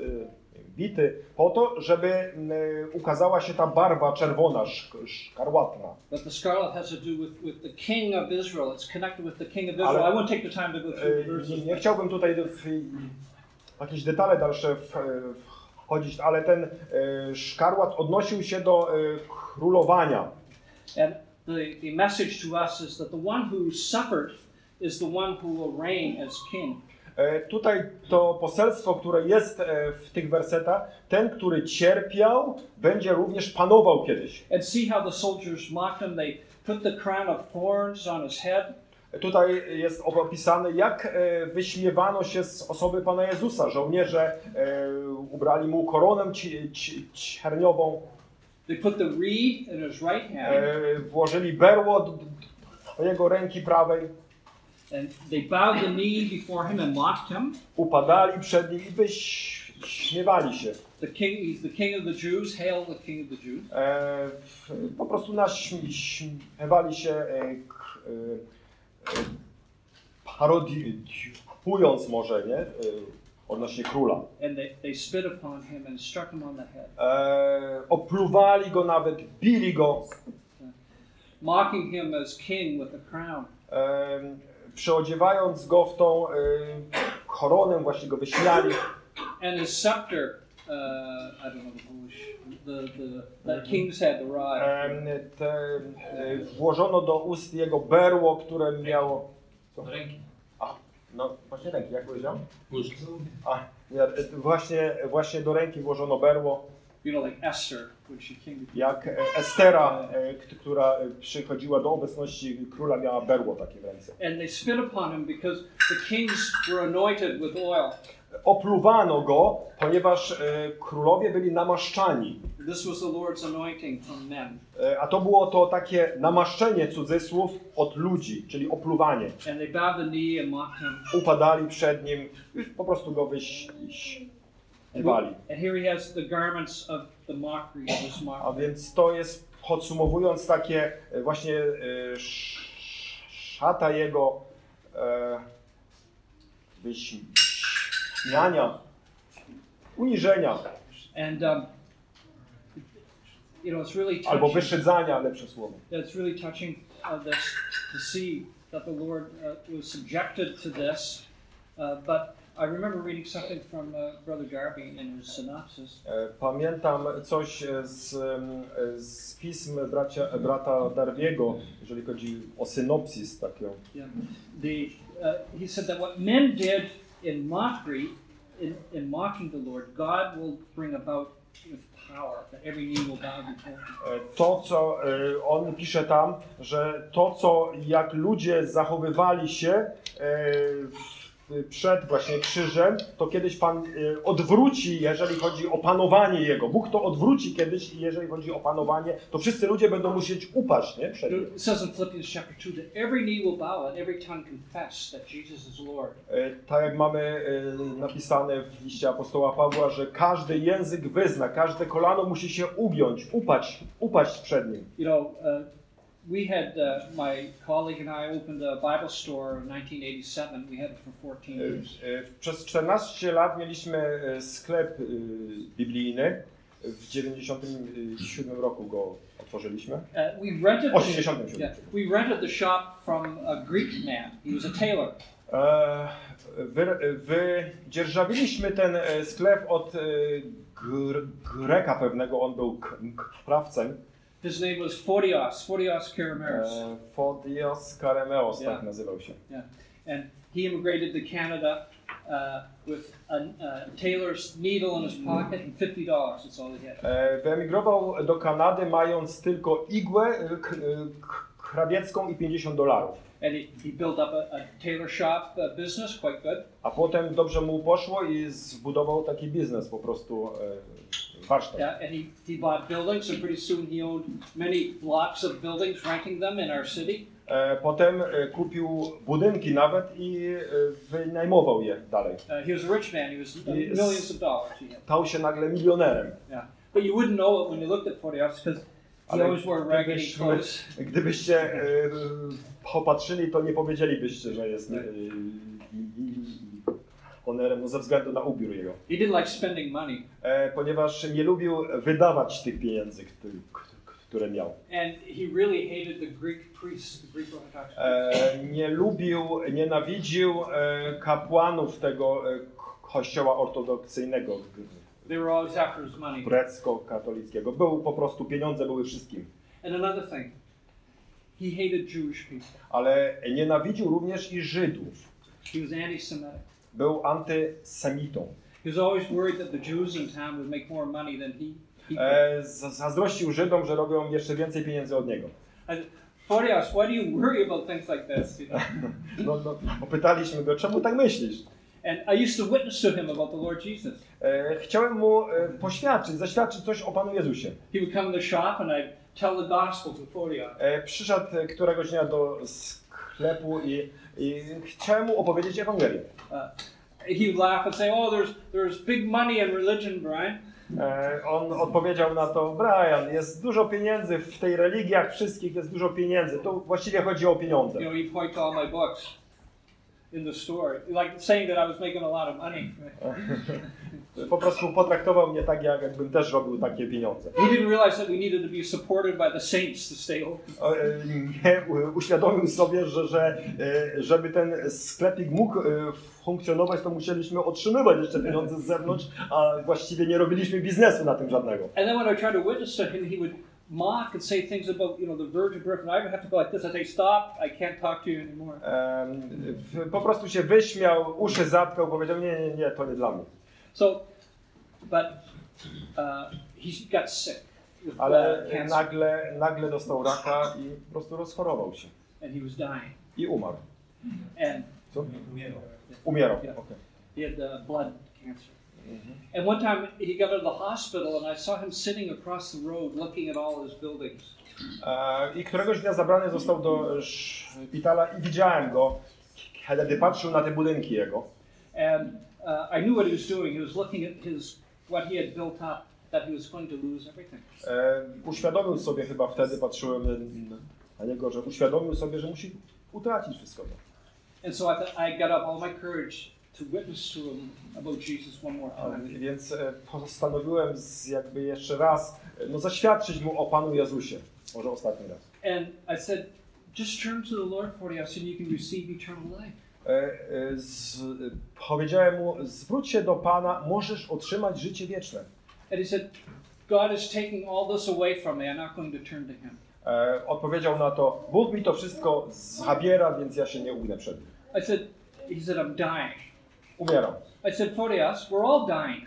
rozbity po to, żeby e, ukazała się ta barwa czerwona, szk- szkarłatna. but the scarlet has to do with, with the king of Israel. It's connected with the king of Ale- Israel. I won't take the time to go through the E, verses. Nie, nie chciałbym tutaj w jakieś detale dalsze w, wchodzić, ale ten e, szkarłat odnosił się do e, królowania. And the, the message to us is that the one who suffered is the one who will reign as king. E, Tutaj to poselstwo, które jest e, w tych wersetach, ten, który cierpiał, będzie również panował kiedyś. And see how the soldiers mocked him. They put the crown of thorns on his head. Tutaj jest opisane, jak e, wyśmiewano się z osoby Pana Jezusa. Żołnierze e, ubrali mu koronę ci, ci, cierniową, They put the reed in his right hand. e, włożyli berło do, do jego ręki prawej, And they bowed the knee before him and mocked him. upadali przed nim i wyśmiewali się. The king, he's the king of the Jews. Hail the king of the Jews. E, w- po prostu naśmiewali się, e, k- e, e, parodiując może, nie? E, odnośnie króla. And they, they spit upon him and struck him on the head, E, opluwali go nawet, bili go, mocking him as king with a crown. e, przyodziewając go w tą e, koronę, właśnie go wyśmiali. And his scepter uh, I don't know the Polish, the, the, that kings had the rod. Em, te, e, włożono do ust jego berło, które miało... Co? Ręki. A, no właśnie ręki, jak powiedział? Ust. A, nie, e, właśnie, właśnie do ręki włożono berło, You know, like Esther, when she came before. jak e, Estera, e, k- która e, przychodziła do obecności króla, miała berło takie w ręce. And they spit upon him because the kings were anointed with oil. Opluwano go, ponieważ e, królowie byli namaszczani. This was the Lord's anointing from men. E, a to było to takie namaszczenie, cudzysłów, od ludzi, czyli opluwanie. And they bowed the knee and mocked him. Upadali przed nim, już po prostu go wyśmiewali. And here he has the garments of the mockery of his A mockery. więc to jest, podsumowując, takie e, właśnie e, sz- szata jego e, wyśmiania, uniżenia, And um, you know, it's really albo touching. wyszydzania, lepsze słowo. It's really touching uh, this to see that the Lord uh, was subjected to this. Uh, but I remember reading something from uh, Brother Darby in his synopsis. E, Pamiętam coś z, em, z pism bracia, brata Darbiego, jeżeli chodzi o synopsis taką. Yeah. The uh, he said that what men did in mockery, in, in mocking the Lord, God will bring about with power, that every knee will bow before him. E, To, co e, on pisze tam, że to, co jak ludzie zachowywali się e, w- przed właśnie krzyżem, to kiedyś Pan e, odwróci, jeżeli chodzi o panowanie Jego. Bóg to odwróci kiedyś i jeżeli chodzi o panowanie, to wszyscy ludzie będą musieć upaść, nie? Przed nim. It says in Philippians chapter two that every knee will bow and every tongue confess that Jesus is Lord. E, Tak jak mamy e, napisane w liście apostoła Pawła, że każdy język wyzna, każde kolano musi się ugiąć, upaść, upaść przed nim. You know, uh, we had, uh, my colleague and I opened a Bible store in nineteen eighty-seven. We had it for fourteen E, years. e, Przez czternaście lat mieliśmy e, sklep e, biblijny. W dziewięćdziesiątym siódmym roku go otworzyliśmy. Uh, we rented the, osiemdziesiątym siódmym. yeah, we rented the shop from a Greek man. He was a tailor. E, wy, wydzierżawiliśmy ten e, sklep od e, gr, Greka pewnego, on był k- k- krawcem. His name was Photios, Photios Karameros. E, Fodios Karemeos, Yeah. tak nazywał się. Yeah. And he immigrated to Canada uh, with a, a tailor's needle in his pocket and fifty dollars. That's all he had. E, wyemigrował do Kanady mając tylko igłę e, k, e, k- krawiecką i pięćdziesiąt dolarów. And he, he built up a, a tailor shop uh, business, quite good. A potem dobrze mu poszło i zbudował taki biznes, po prostu e, warsztat. Yeah, and he, he bought buildings, and pretty soon he owned many blocks of buildings, renting them in our city. E, potem e, kupił budynki nawet i e, wynajmował je dalej. Uh, he was a rich man. He was uh, He is- millions of dollars. He had. Stał się nagle milionerem. Yeah, but you wouldn't know it when you looked at Photios because he Ale always wore raggedy gdybyśmy, clothes. gdybyście e, popatrzyli, to nie powiedzielibyście, że jest e, milionerem, no ze względu na ubiór jego. He didn't like spending money, E, ponieważ nie lubił wydawać tych pieniędzy, który, które miał. and he really hated the Greek priests, the Greek Orthodox priests. E, nie lubił, nienawidził e, kapłanów tego e, kościoła ortodoksyjnego They were always after his money. grecko-katolickiego. Był po prostu, pieniądze były wszystkim. And another thing, he hated Jewish people. Ale nienawidził również i Żydów. He was anti-Semitic. Był antysemitą. He was always worried that the Jews in town would make more money than he. he could. E, z- zazdrościł Żydom, że robią jeszcze więcej pieniędzy od niego. I said, Photios, why do you worry about things like this? You know? No, no, popytaliśmy go, czemu tak myślisz? And I used to witness to him about the Lord Jesus. E, chciałem mu e, poświadczyć, zaświadczyć coś o Panu Jezusie. He would come in the shop and I'd tell the gospel to Photios. E, przyszedł któregoś dnia do sklepu i, i chciałem mu opowiedzieć Ewangelię. Uh, he would laugh and say, "Oh, there's there's big money in religion, Brian." E, on odpowiedział na to, Brian, jest dużo pieniędzy w tej religiach wszystkich, jest dużo pieniędzy. To właściwie chodzi o pieniądze. You know, he'd point to all my books. in the store, like saying that I was making a lot of money. Po prostu potraktował mnie tak, jak jakbym też robił takie pieniądze. He didn't realize that we needed to be supported by the saints to stay open. O, e, Nie uświadomił sobie, że, że e, żeby ten sklepik mógł e, funkcjonować, to musieliśmy otrzymywać jeszcze pieniądze z zewnątrz, a właściwie nie robiliśmy biznesu na tym żadnego. And then when I tried to witness to him, he would mock and say things about, you know, the virgin birth, and I would have to go like this. I'd say, stop, I can't talk to you anymore. E, w, po prostu się wyśmiał, uszy zatkał, powiedział, nie, nie, nie, to nie dla mnie. So, but uh, he got sick with Ale uh, cancer, nagle, nagle dostał raka i po prostu rozchorował się. and he was dying. I umarł. And Co? Umierał. Umierał. Yeah. Okay. he had uh, blood cancer. And one time he got out of the hospital, and I saw him sitting across the road looking at all his buildings. E, I któregoś dnia zabrany został do szpitala i widziałem go, kiedy patrzył na te budynki jego. And uh, I knew what he was doing. He was looking at his what he had built up, that he was going to lose everything. E, uświadomił sobie, chyba wtedy patrzyłem na niego, że uświadomił sobie, że musi utracić wszystko. And so I thought I got up all my courage to witness to him about Jesus one more A, time. więc e, postanowiłem z, jakby jeszcze raz no, zaświadczyć mu o Panu Jezusie. Może ostatni raz. And I said, just turn to the Lord for us, and you can receive eternal life. E, e, z, e, powiedziałem mu, zwróć się do Pana, możesz otrzymać życie wieczne. And he said, God is taking all this away from me. I'm not going to turn to Him. E, odpowiedział na to, Bóg mi to wszystko zabiera, więc ja się nie ugnę przed nim. I said, he said, I'm dying. Umieram. I said, Photios, we're all dying.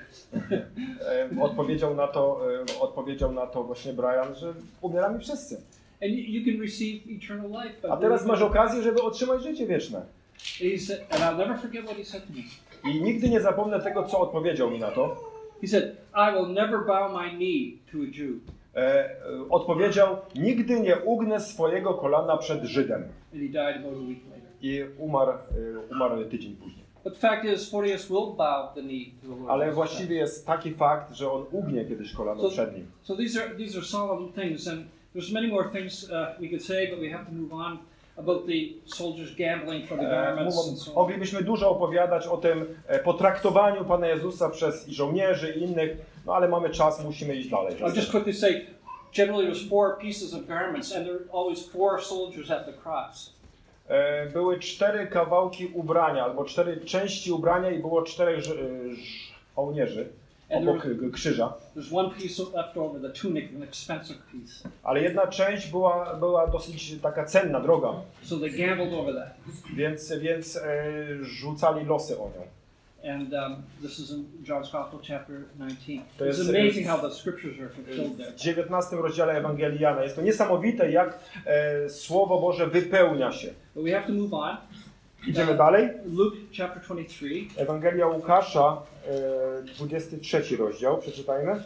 E, odpowiedział na to, e, odpowiedział na to właśnie Brian, że umieramy wszyscy. And you, you can receive eternal life. by A teraz believing. masz okazję, żeby otrzymać życie wieczne. And he said, and I'll never forget what he said to me. I nigdy nie zapomnę tego, co odpowiedział mi na to. He said, I will never bow my knee to a Jew. E, e, odpowiedział, nigdy nie ugnę swojego kolana przed Żydem. And he died about a week later. I umarł, e, umarł tydzień później. But the fact is, Photios will bow the knee to the Lord. Ale Jesus właściwie jest taki fakt, że on ugnie kiedyś kolano So- przed nim. So these are these are solemn things, and there's many more things uh, we could say, but we have to move on about the soldiers gambling for the E, garments mówią, and so on. moglibyśmy dużo opowiadać o tym e, potraktowaniu Pana Jezusa przez i żołnierzy i innych, no ale mamy czas, musimy iść dalej. I'll just quickly say, generally there's four pieces of garments, and there are always four soldiers at the cross. E, były cztery kawałki ubrania, albo cztery części ubrania i było czterech ż- żołnierzy obok k- krzyża. There's one piece left over, the tunic, an expensive piece. Ale jedna część była, była dosyć taka cenna, droga, So they gambled over that. więc, więc e, rzucali losy o nią. And um, this is in John's Gospel, chapter nineteen. To It's jest- amazing how the scriptures are fulfilled there. W dziewiętnastym rozdziale Ewangelii Jana. Jest to niesamowite, jak e, Słowo Boże wypełnia się. But we have to move on. Idziemy dalej. Luke chapter twenty-three. Ewangelia Łukasza, e, dwudziesty trzeci rozdział, przeczytajmy.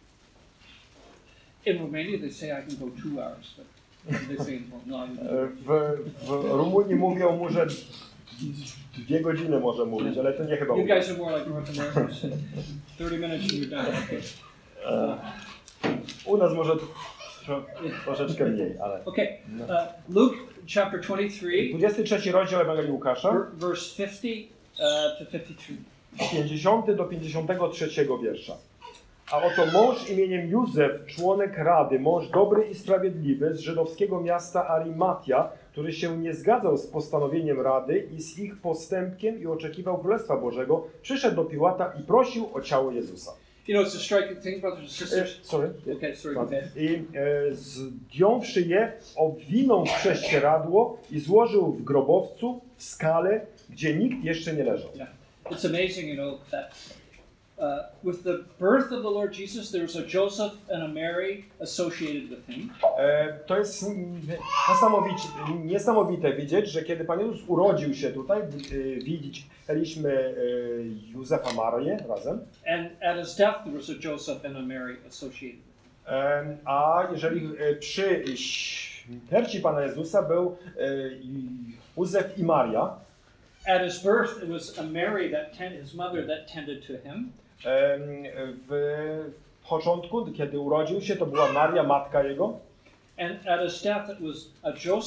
In Romania, they say I can go two hours, but they say no. I E, w, w Rumunii mówią mu, że dwie godziny może mówić, ale to nie chyba You uda. guys are more like North Americans. thirty minutes and you're done. Okay. U nas może tro, troszeczkę mniej, ale... Okay. Uh, Luke chapter twenty-three, dwudziesty trzeci rozdział Ewangelii Łukasza, ver- verse fifty uh, to fifty-three. pięćdziesiąty do pięćdziesiątego trzeciego wiersza. A oto mąż imieniem Józef, członek Rady, mąż dobry i sprawiedliwy z żydowskiego miasta Arimatia, który się nie zgadzał z postanowieniem Rady i z ich postępkiem i oczekiwał Królestwa Bożego, przyszedł do Piłata i prosił o ciało Jezusa. You know, it's a striking thing, brothers and E, sisters. sorry. Okay, sorry, go ahead. I e, zdjąwszy je, obwinął w prześcieradło i złożył w grobowcu, w skale, gdzie nikt jeszcze nie leżał. Yeah. It's amazing, you know, that uh, with the birth of the Lord Jesus, there was a Joseph and a Mary associated with him. E, to jest mm, niesamowicie, niesamowite widzieć, że kiedy Pan Jezus urodził się tutaj, e, widzieliśmy e, Józefa, Marię razem, And at his death, there was a Joseph and a Mary associated with him. e, a jeżeli e, przy śmierci Pana Jezusa był e, Józef i Maria, At his birth, it was a Mary that tend, his mother that tended to him. e, w początku, kiedy urodził się, to była Maria, matka jego, And at his death, it was a Joseph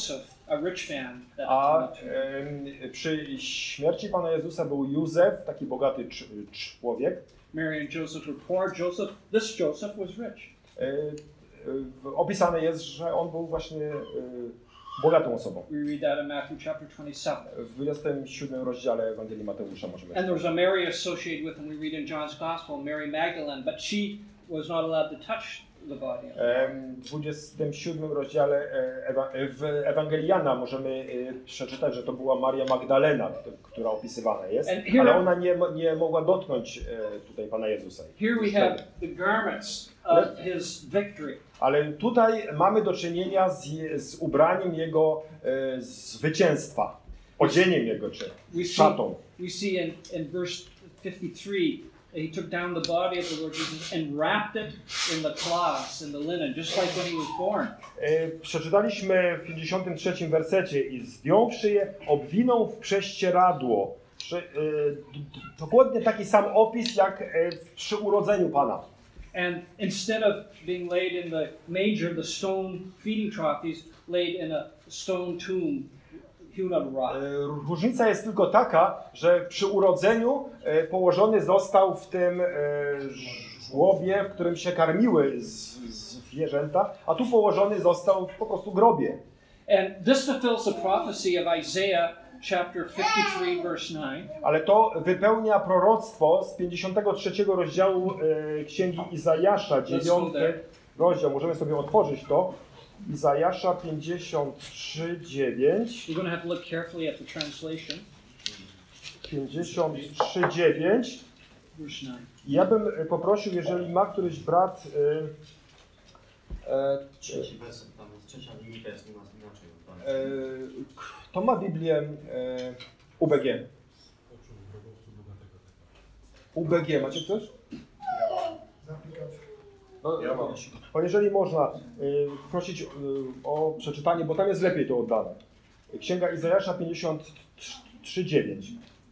a rich man that A attended to him. em, przy śmierci Pana Jezusa był Józef, taki bogaty cz- człowiek. Mary and Joseph were poor. Joseph, this Joseph was rich. E, e, Opisane jest, że on był właśnie e, bogatą osobą. We read that in Matthew chapter twenty-seven. W dwudziestym siódmym rozdziale Ewangelii Mateusza możemy And there was a Mary associated with him. We read in John's Gospel, Mary Magdalene, but she was not allowed to touch the body. w dwudziestym siódmym rozdziale e, Ewa- w Ewangelii Jana możemy e, przeczytać, że to była Maria Magdalena, t- która opisywana jest, And here- ale ona nie, mo- nie mogła dotknąć e, tutaj Pana Jezusa. Here we have the garments of his victory. Ale tutaj mamy do czynienia z, je- z ubraniem Jego e, zwycięstwa, odzieniem Jego, czy We see, szatą. we see in, in verse fifty-three, he took down the body of the Lord Jesus and wrapped it in the cloths, in the linen, just like when he was born. E, Przeczytaliśmy w pięćdziesiątym trzecim wersecie i zdjąwszy je, obwinął w prześcieradło. Przy, e, d- d- dokładnie taki sam opis jak e, przy urodzeniu Pana. And instead of being laid in the manger, the stone feeding trough, he's laid in a stone tomb hewn out of rock. E, Różnica jest tylko taka, że przy urodzeniu e, położony został w tym e, żłobie, w którym się karmiły z- zwierzęta, a tu położony został po prostu w grobie. And this fulfills the prophecy of Isaiah chapter fifty-three, verse nine. Ale to wypełnia proroctwo z pięćdziesiątego trzeciego rozdziału e, Księgi Izajasza, dziewiąty rozdział. Możemy sobie otworzyć to. Izajasza pięćdziesiąt trzy, dziewięć. You're going to have to look carefully at the translation, pięćdziesiąt trzy, dziewięć. verse nine. Ja bym e, poprosił, jeżeli ma któryś brat... E, e, Trzeci werset, tam jest trzecia linijka, jest u nas inaczej. e, kto ma Biblię e, U B G? U B G, macie ktoś? No, Ja mam. Bo jeżeli można y, prosić y, o przeczytanie, bo tam jest lepiej to oddane. Księga Izajasza pięćdziesiąt trzy, dziewięć.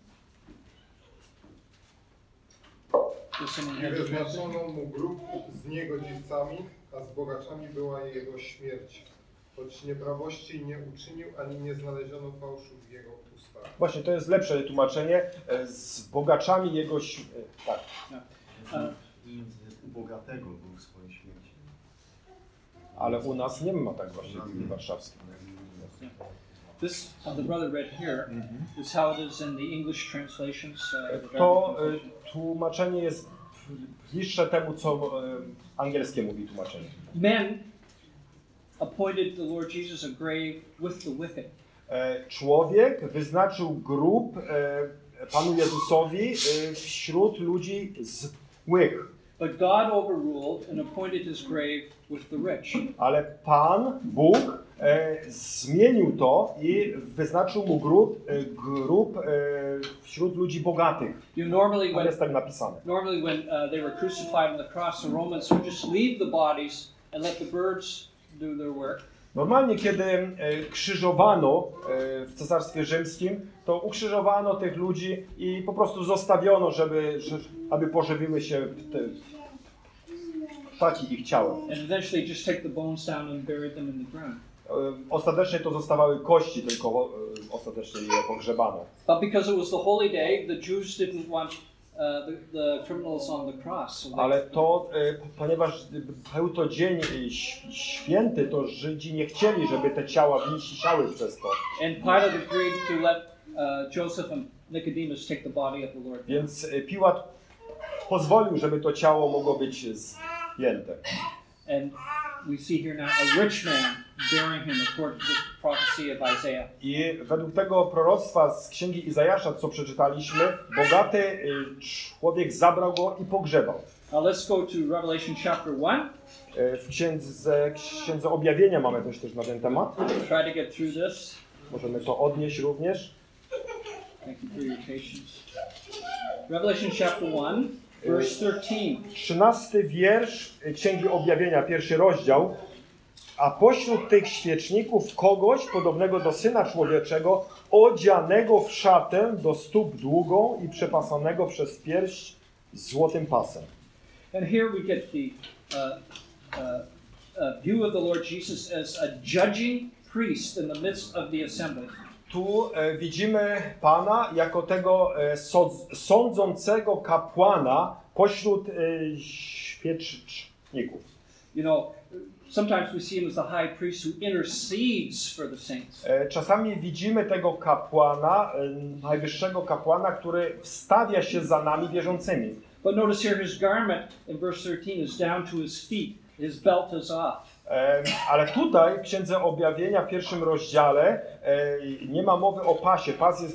Does someone I have the translation? wyznaczono mu grób z niegodziwcami, a z bogaczami była jego śmierć. Choć nieprawości nie uczynił, ani nie znaleziono fałszu w jego ustach. Właśnie, to jest lepsze tłumaczenie. e, Z bogaczami jego... śm- e, Tak. I u bogatego był w swojej śmierci. Ale u nas nie ma tak właśnie w Biblii Warszawskiej. This, uh, the brother read here, is how it is in the English translations. Uh, the To Bible e, tłumaczenie jest bliższe temu, co e, angielskie mówi tłumaczenie. Men appointed the Lord Jesus a grave with the wicked. E, Człowiek wyznaczył grób e, Panu Jezusowi e, wśród ludzi złych. But God overruled and appointed his grave with the rich. Ale Pan, Bóg, e, zmienił to i wyznaczył mu grób, e, grób e, wśród ludzi bogatych. You know, normally To when jest tak napisane. normally when uh, they were crucified on the cross, the Romans would just leave the bodies and let the birds do their work. Normalnie, kiedy e, krzyżowano e, w Cesarstwie Rzymskim, to ukrzyżowano tych ludzi i po prostu zostawiono, żeby, żeby aby pożywiły się te ptaki ich ciałem. And eventually just take the bones down and bury them in the ground. E, Ostatecznie to zostawały kości, tylko e, ostatecznie je pogrzebano. But because it was the holy day, the Jews didn't want uh, the, the criminals on the cross. So they, Ale to, e, ponieważ był to dzień e, ś- święty, to Żydzi nie chcieli, żeby te ciała wisiały przez to. and Pilate agreed to let uh, Joseph and Nicodemus take the body of the Lord. Więc e, Piłat pozwolił, żeby to ciało mogło być zdjęte. And we see here now a rich man bearing him according to the prophecy of Isaiah. I według tego proroctwa z księgi Izajasza, co przeczytaliśmy, bogaty y, człowiek zabrał go i pogrzebał. Now let's go to Revelation chapter one. Y, W księdze, księdze Objawienia mamy coś też na ten temat. Try to get through this. Możemy to odnieść również. Thank you for your patience. Revelation chapter one, verse thirteen. Trzynasty wiersz księgi Objawienia, pierwszy rozdział. A pośród tych świeczników kogoś podobnego do Syna Człowieczego, odzianego w szatę do stóp długą i przepasanego przez pierś złotym pasem. And here we get the uh, uh, uh, view of the Lord Jesus as a judging priest in the midst of the assembly. Tu e, widzimy Pana jako tego e, so, sądzącego kapłana pośród e, świeczników. You know, sometimes we see him as the high priest who intercedes for the saints. E, czasami widzimy tego kapłana, e, najwyższego kapłana, który wstawia się za nami wierzącymi. But notice here his garment in verse thirteen is down to his feet. His belt is off. E, ale tutaj w Księdze Objawienia w pierwszym rozdziale e, nie ma mowy o pasie. Pas jest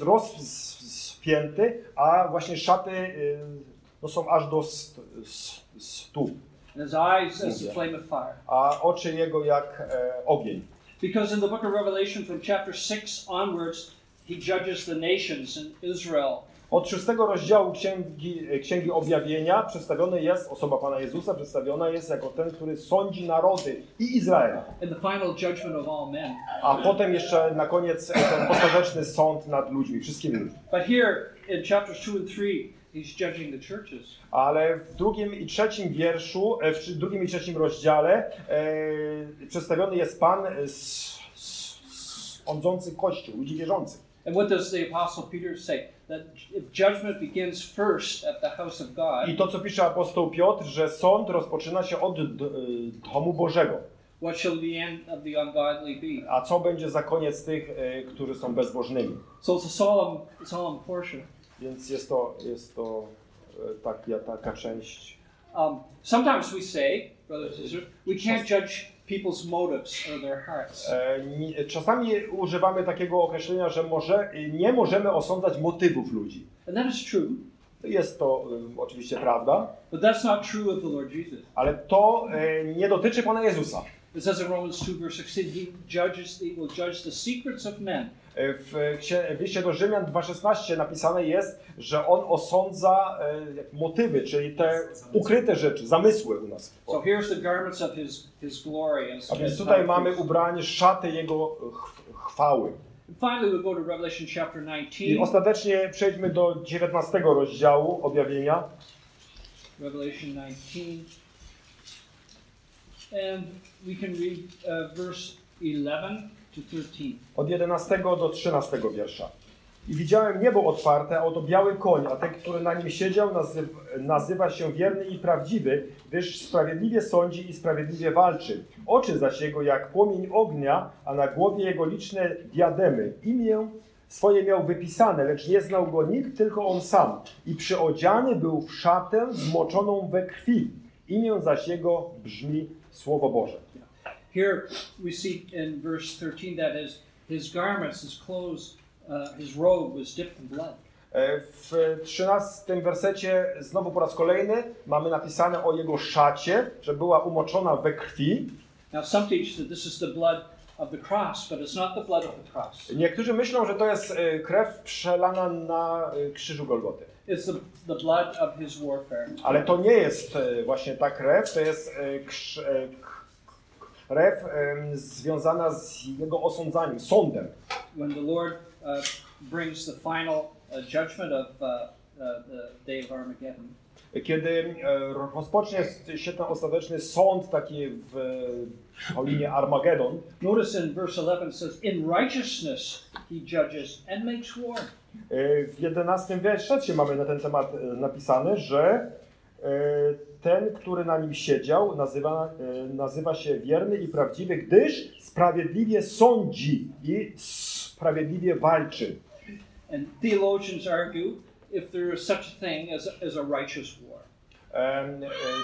rozpięty, a właśnie szaty e, no, są aż do st, st, stóp. And his eyes as a flame of fire. A oczy jego jak e, ogień. Because in the book of Revelation from chapter six onwards, he judges the nations in Israel. Od szóstego rozdziału Księgi, Księgi Objawienia przedstawiony jest, osoba Pana Jezusa przedstawiona jest jako ten, który sądzi narody i Izraela. And the final judgment of all men. A potem jeszcze na koniec ten ostateczny sąd nad ludźmi, wszystkimi ludźmi. But here in chapters two and three, he's judging the churches. Ale w drugim i trzecim wierszu, e, w drugim i trzecim rozdziale e, przedstawiony jest Pan s, s, sądzący Kościół, ludzi wierzących. And what does the Apostle Peter say? That judgment begins first at the house of God. I to, co pisze apostoł Piotr, że sąd rozpoczyna się od d, domu Bożego. What shall the end of the ungodly be? A co będzie za koniec tych, e, którzy są bezbożnymi? So it's a solemn, solemn portion. Więc jest to, jest to e, taka, taka część. Um, sometimes we say, brothers and sisters, we can't judge people's motives or their hearts. E, nie, czasami używamy takiego określenia, że może, nie możemy osądzać motywów ludzi. And that is true. Jest to e, oczywiście prawda, But that's not true of the Lord Jesus. ale to e, nie dotyczy Pana Jezusa. It says in Romans two verse sixteen, he judges, he will judge the secrets of men. E, w, księ- w liście do Rzymian dwa szesnaście napisane jest, że On osądza e, motywy, czyli te ukryte rzeczy, zamysły u nas. So here's the garments of his, his glory. As, A więc as tutaj high mamy priest. ubranie szaty Jego ch- chwały. And finally we go to Revelation chapter I nineteen. ostatecznie przejdźmy do dziewiętnastego rozdziału Objawienia. Revelation nineteen. And we can read uh, verse eleven to thirteen. Od jedenastego do trzynastego wiersza. I widziałem niebo otwarte, a oto biały koń, a ten, który na nim siedział, nazywa, nazywa się wierny i prawdziwy, gdyż sprawiedliwie sądzi i sprawiedliwie walczy. Oczy zaś jego jak płomień ognia, a na głowie jego liczne diademy. Imię swoje miał wypisane, lecz nie znał go nikt, tylko on sam. I przyodziany był w szatę zmoczoną we krwi. Imię zaś jego brzmi Słowo Boże. Here we see in verse thirteen that his, his garments, his clothes, uh, his robe was dipped in blood. E, W trzynastym wersecie znowu po raz kolejny mamy napisane o jego szacie, że była umoczona we krwi. Now some teach that this is the blood of the cross, but it's not the blood of the cross. Niektórzy myślą, że to jest e, krew przelana na e, krzyżu Golgoty. It's the, the blood of his warfare. Ale to nie jest e, właśnie ta krew, to jest e, krz, e, k- krew e, związana z jego osądzaniem, sądem. When the Lord uh, brings the final uh, judgment of uh, uh, the day of Armageddon, Kiedy e, rozpocznie się ten ostateczny sąd taki w e, Paulinie Armagedon, notice in verse eleven it says, "In righteousness he judges and makes war." e, w jedenastym wersecie mamy na ten temat e, napisane, że e, ten, który na nim siedział, nazywa, e, nazywa się wierny i prawdziwy, gdyż sprawiedliwie sądzi i sprawiedliwie walczy. And theologians argue if there is such a thing as a, as a righteous war. Em,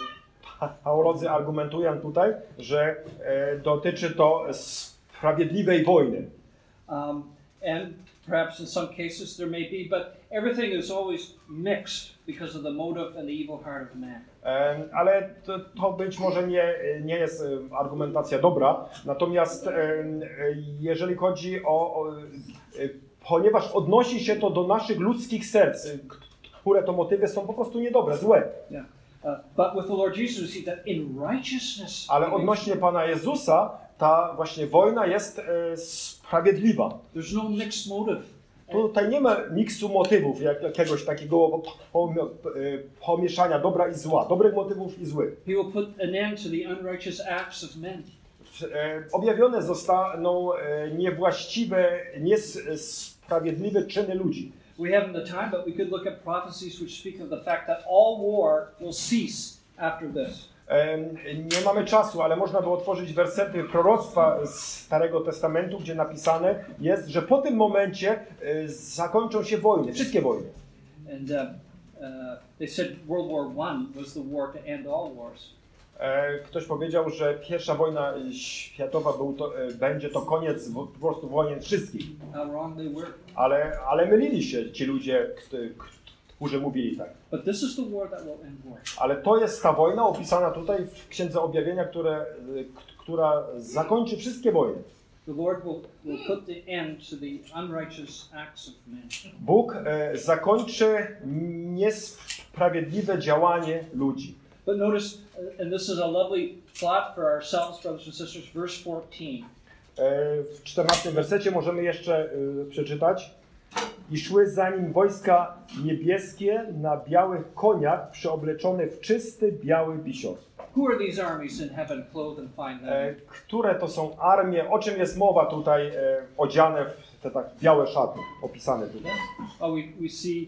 e, Teolodzy argumentują tutaj, że e, dotyczy to sprawiedliwej wojny. Um, and perhaps in some cases there may be, but everything is always mixed because of the motive and the evil heart of man. Em, Ale to, to być może nie, nie jest e, argumentacja dobra, natomiast em, e, jeżeli chodzi o, o e, ponieważ odnosi się to do naszych ludzkich serc, e, które to motywy są po prostu niedobre, złe. Yeah. Uh, but with the Lord Jesus, we see that in righteousness. Ale he makes odnośnie Pana Jezusa, ta właśnie wojna jest e, sprawiedliwa. There's no mixed motive. Tutaj nie ma miksu motywów, jak, jakiegoś takiego pomio- e, pomieszania dobra i zła, dobrych motywów i złych. He will put an end to the unrighteous acts of men. e, objawione zostaną e, niewłaściwe, niesprawiedliwe czyny ludzi. We haven't the time, but we could look at prophecies which speak of the fact that all war will cease after this. E, nie mamy czasu, ale można by otworzyć wersety proroctwa z Starego Testamentu, gdzie napisane jest, że po tym momencie e, zakończą się wojny, wszystkie wojny. And uh, uh, they said World War One was the war to end all wars. E, ktoś powiedział, że pierwsza wojna światowa był to, e, będzie to koniec w, po prostu wojen wszystkich. How wrong they were. Ale, ale mylili się ci ludzie, którzy mówili tak. But this is the war that will end war. Ale to jest ta wojna opisana tutaj w Księdze Objawienia, które, która zakończy wszystkie wojny. The Lord will, will put the end to the unrighteous acts of men. Bóg e, zakończy niesprawiedliwe działanie ludzi. But notice, uh, and this is a lovely thought for ourselves, brothers and sisters, verse fourteen. E, w czternastym wersecie możemy jeszcze e, przeczytać. I szły za nim wojska niebieskie na białych koniach, przeobleczone w czysty, biały bisior. Who are these armies in heaven clothed in fine E, linen? które to są armie? O czym jest mowa tutaj, e, odziane w te tak białe szaty, opisane tutaj? Oh, we, we see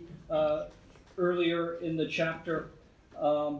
uh, earlier in the chapter, um,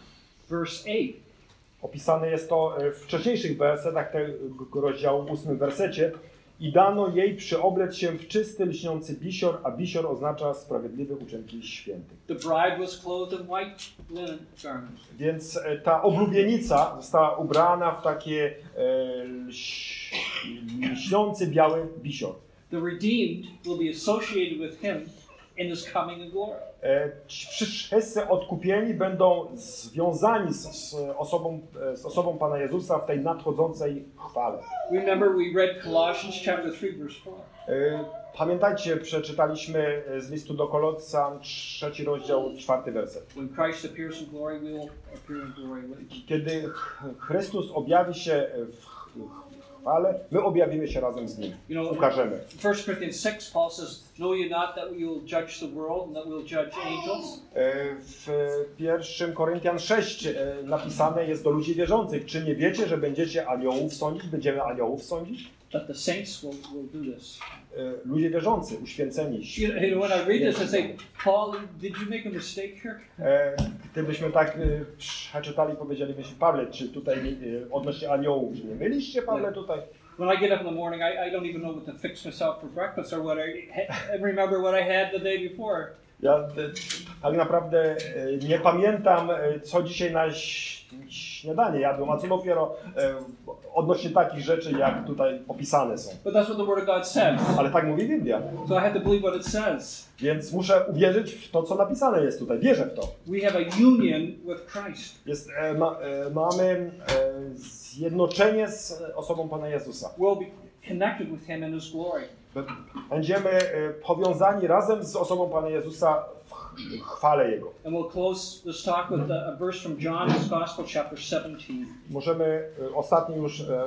verse eight. Opisane jest to w wcześniejszych wersetach tego rozdziału, w ósmym wersecie. I dano jej przyoblec się w czysty, lśniący bisior, a bisior oznacza sprawiedliwych uczynki świętych. The bride was clothed in white linen garments. Więc ta oblubienica została ubrana w takie e, lś, lśniący biały bisior. The redeemed will be associated with him in his coming in glory. E, ci wszyscy odkupieni będą związani z, z, osobą, z osobą Pana Jezusa w tej nadchodzącej chwale. Remember, we read Colossians chapter three, verse four. E, pamiętajcie, przeczytaliśmy z listu do Kolossan, trzeci rozdział, czwarty werset. When Christ appears in glory, we will appear in glory with him. Kiedy Chrystus objawi się w chwale, my objawimy się razem z Nim, You know, ukażemy. First Corinthians six, Paul says, "Know you not that we will judge the world and that we will judge angels?" E, w pierwszym Koryntian sześć e, napisane jest do ludzi wierzących. Czy nie wiecie, że będziecie aniołów sądzić? Będziemy aniołów sądzić? But the saints will, will do this. E, ludzie wierzący, uświęceni. You know, you know, when I read this, I say, Paul, did you make a mistake here? E, gdybyśmy tak e, przeczytali, powiedzielibyśmy, Pawle, czy tutaj e, odnośnie aniołów, czy nie myliście, Pawle, tutaj? When I get up in the morning, I, I don't even know what to fix myself for breakfast or what I, I remember what I had the day before. Ja e, tak naprawdę e, nie pamiętam, e, co dzisiaj na ś- śniadanie jadłem, a co dopiero e, odnośnie takich rzeczy, jak tutaj opisane są. But that's what the Word of God says. Ale tak mówi Biblia, So I have to believe what it says. więc muszę uwierzyć w to, co napisane jest tutaj. Wierzę w to. We have a union with Christ. Jest, e, ma, e, mamy e, zjednoczenie z osobą Pana Jezusa. We'll be connected with Him in His glory. B- Będziemy e, powiązani razem z osobą Pana Jezusa w ch- chwale Jego. And we'll close this talk with a, a verse from John's Gospel, chapter seventeen. Możemy e, ostatni już e,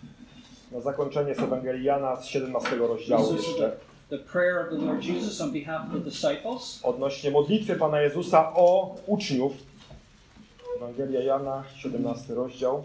na zakończenie z Ewangelii Jana z siedemnastego rozdziału This is jeszcze. the, the prayer of the Lord Jesus on behalf of the disciples. Odnośnie modlitwy Pana Jezusa o uczniów. Ewangelia Jana, siedemnasty rozdział,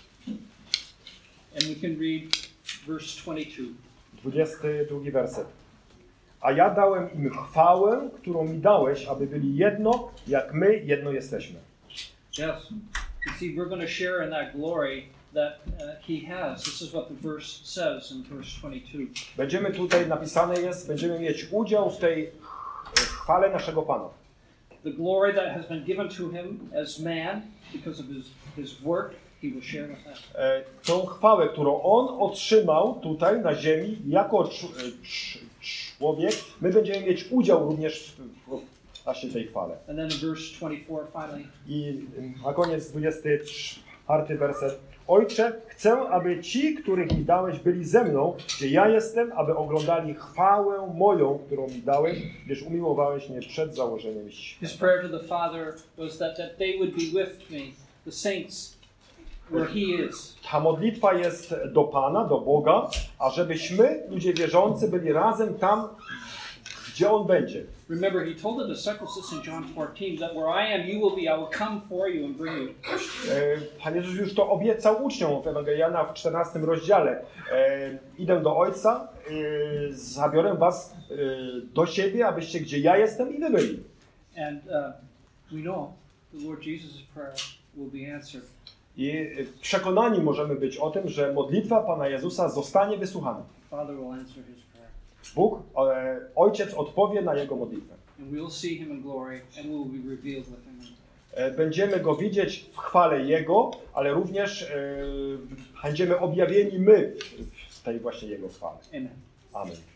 And we can read verse twenty-two. dwudziesty drugi werset. A ja dałem im chwałę, którą mi dałeś, aby byli jedno, jak my jedno jesteśmy. Yes. You see, we're going to share in that glory that uh, He has. This is what the verse says in verse twenty-two. Będziemy tutaj, napisane jest, będziemy mieć udział w tej chwale naszego Pana. The glory that has been given to Him as man because of His, his work, He will share with us. E, tą chwałę, którą On otrzymał tutaj na ziemi jako cz- cz- człowiek, my będziemy mieć udział również w, w właśnie tej chwale. And then in verse twenty-four, finally, I na koniec dwudziesty czwarty werset. Ojcze, chcę, aby ci, których mi dałeś, byli ze mną, gdzie ja jestem, aby oglądali chwałę moją, którą mi dałeś, gdyż umiłowałeś mnie przed założeniem świata. His prayer to the Father was that, that they would be with me, the saints, where He is. Ta modlitwa jest do Pana, do Boga, a żebyśmy, ludzie wierzący, byli razem tam gdzie On będzie. Remember, he told the disciples this in John fourteen, that where I am, you will be. I will come for you and bring you. E, Pan Jezus już to obiecał uczniom w Ewangelii Jana w czternastym rozdziale. E, Idę do Ojca, e, zabiorę was e, do siebie, abyście gdzie ja jestem i wy byli. And uh, we know the Lord Jesus' prayer will be answered. I e, przekonani możemy być o tym, że modlitwa Pana Jezusa zostanie wysłuchana. Father will answer his prayer. Bóg, e, Ojciec odpowie na Jego modlitwę. And we will see him in glory, and we will be revealed with him. E, Będziemy Go widzieć w chwale Jego, ale również e, będziemy objawieni my w tej właśnie Jego chwale. Amen. Amen.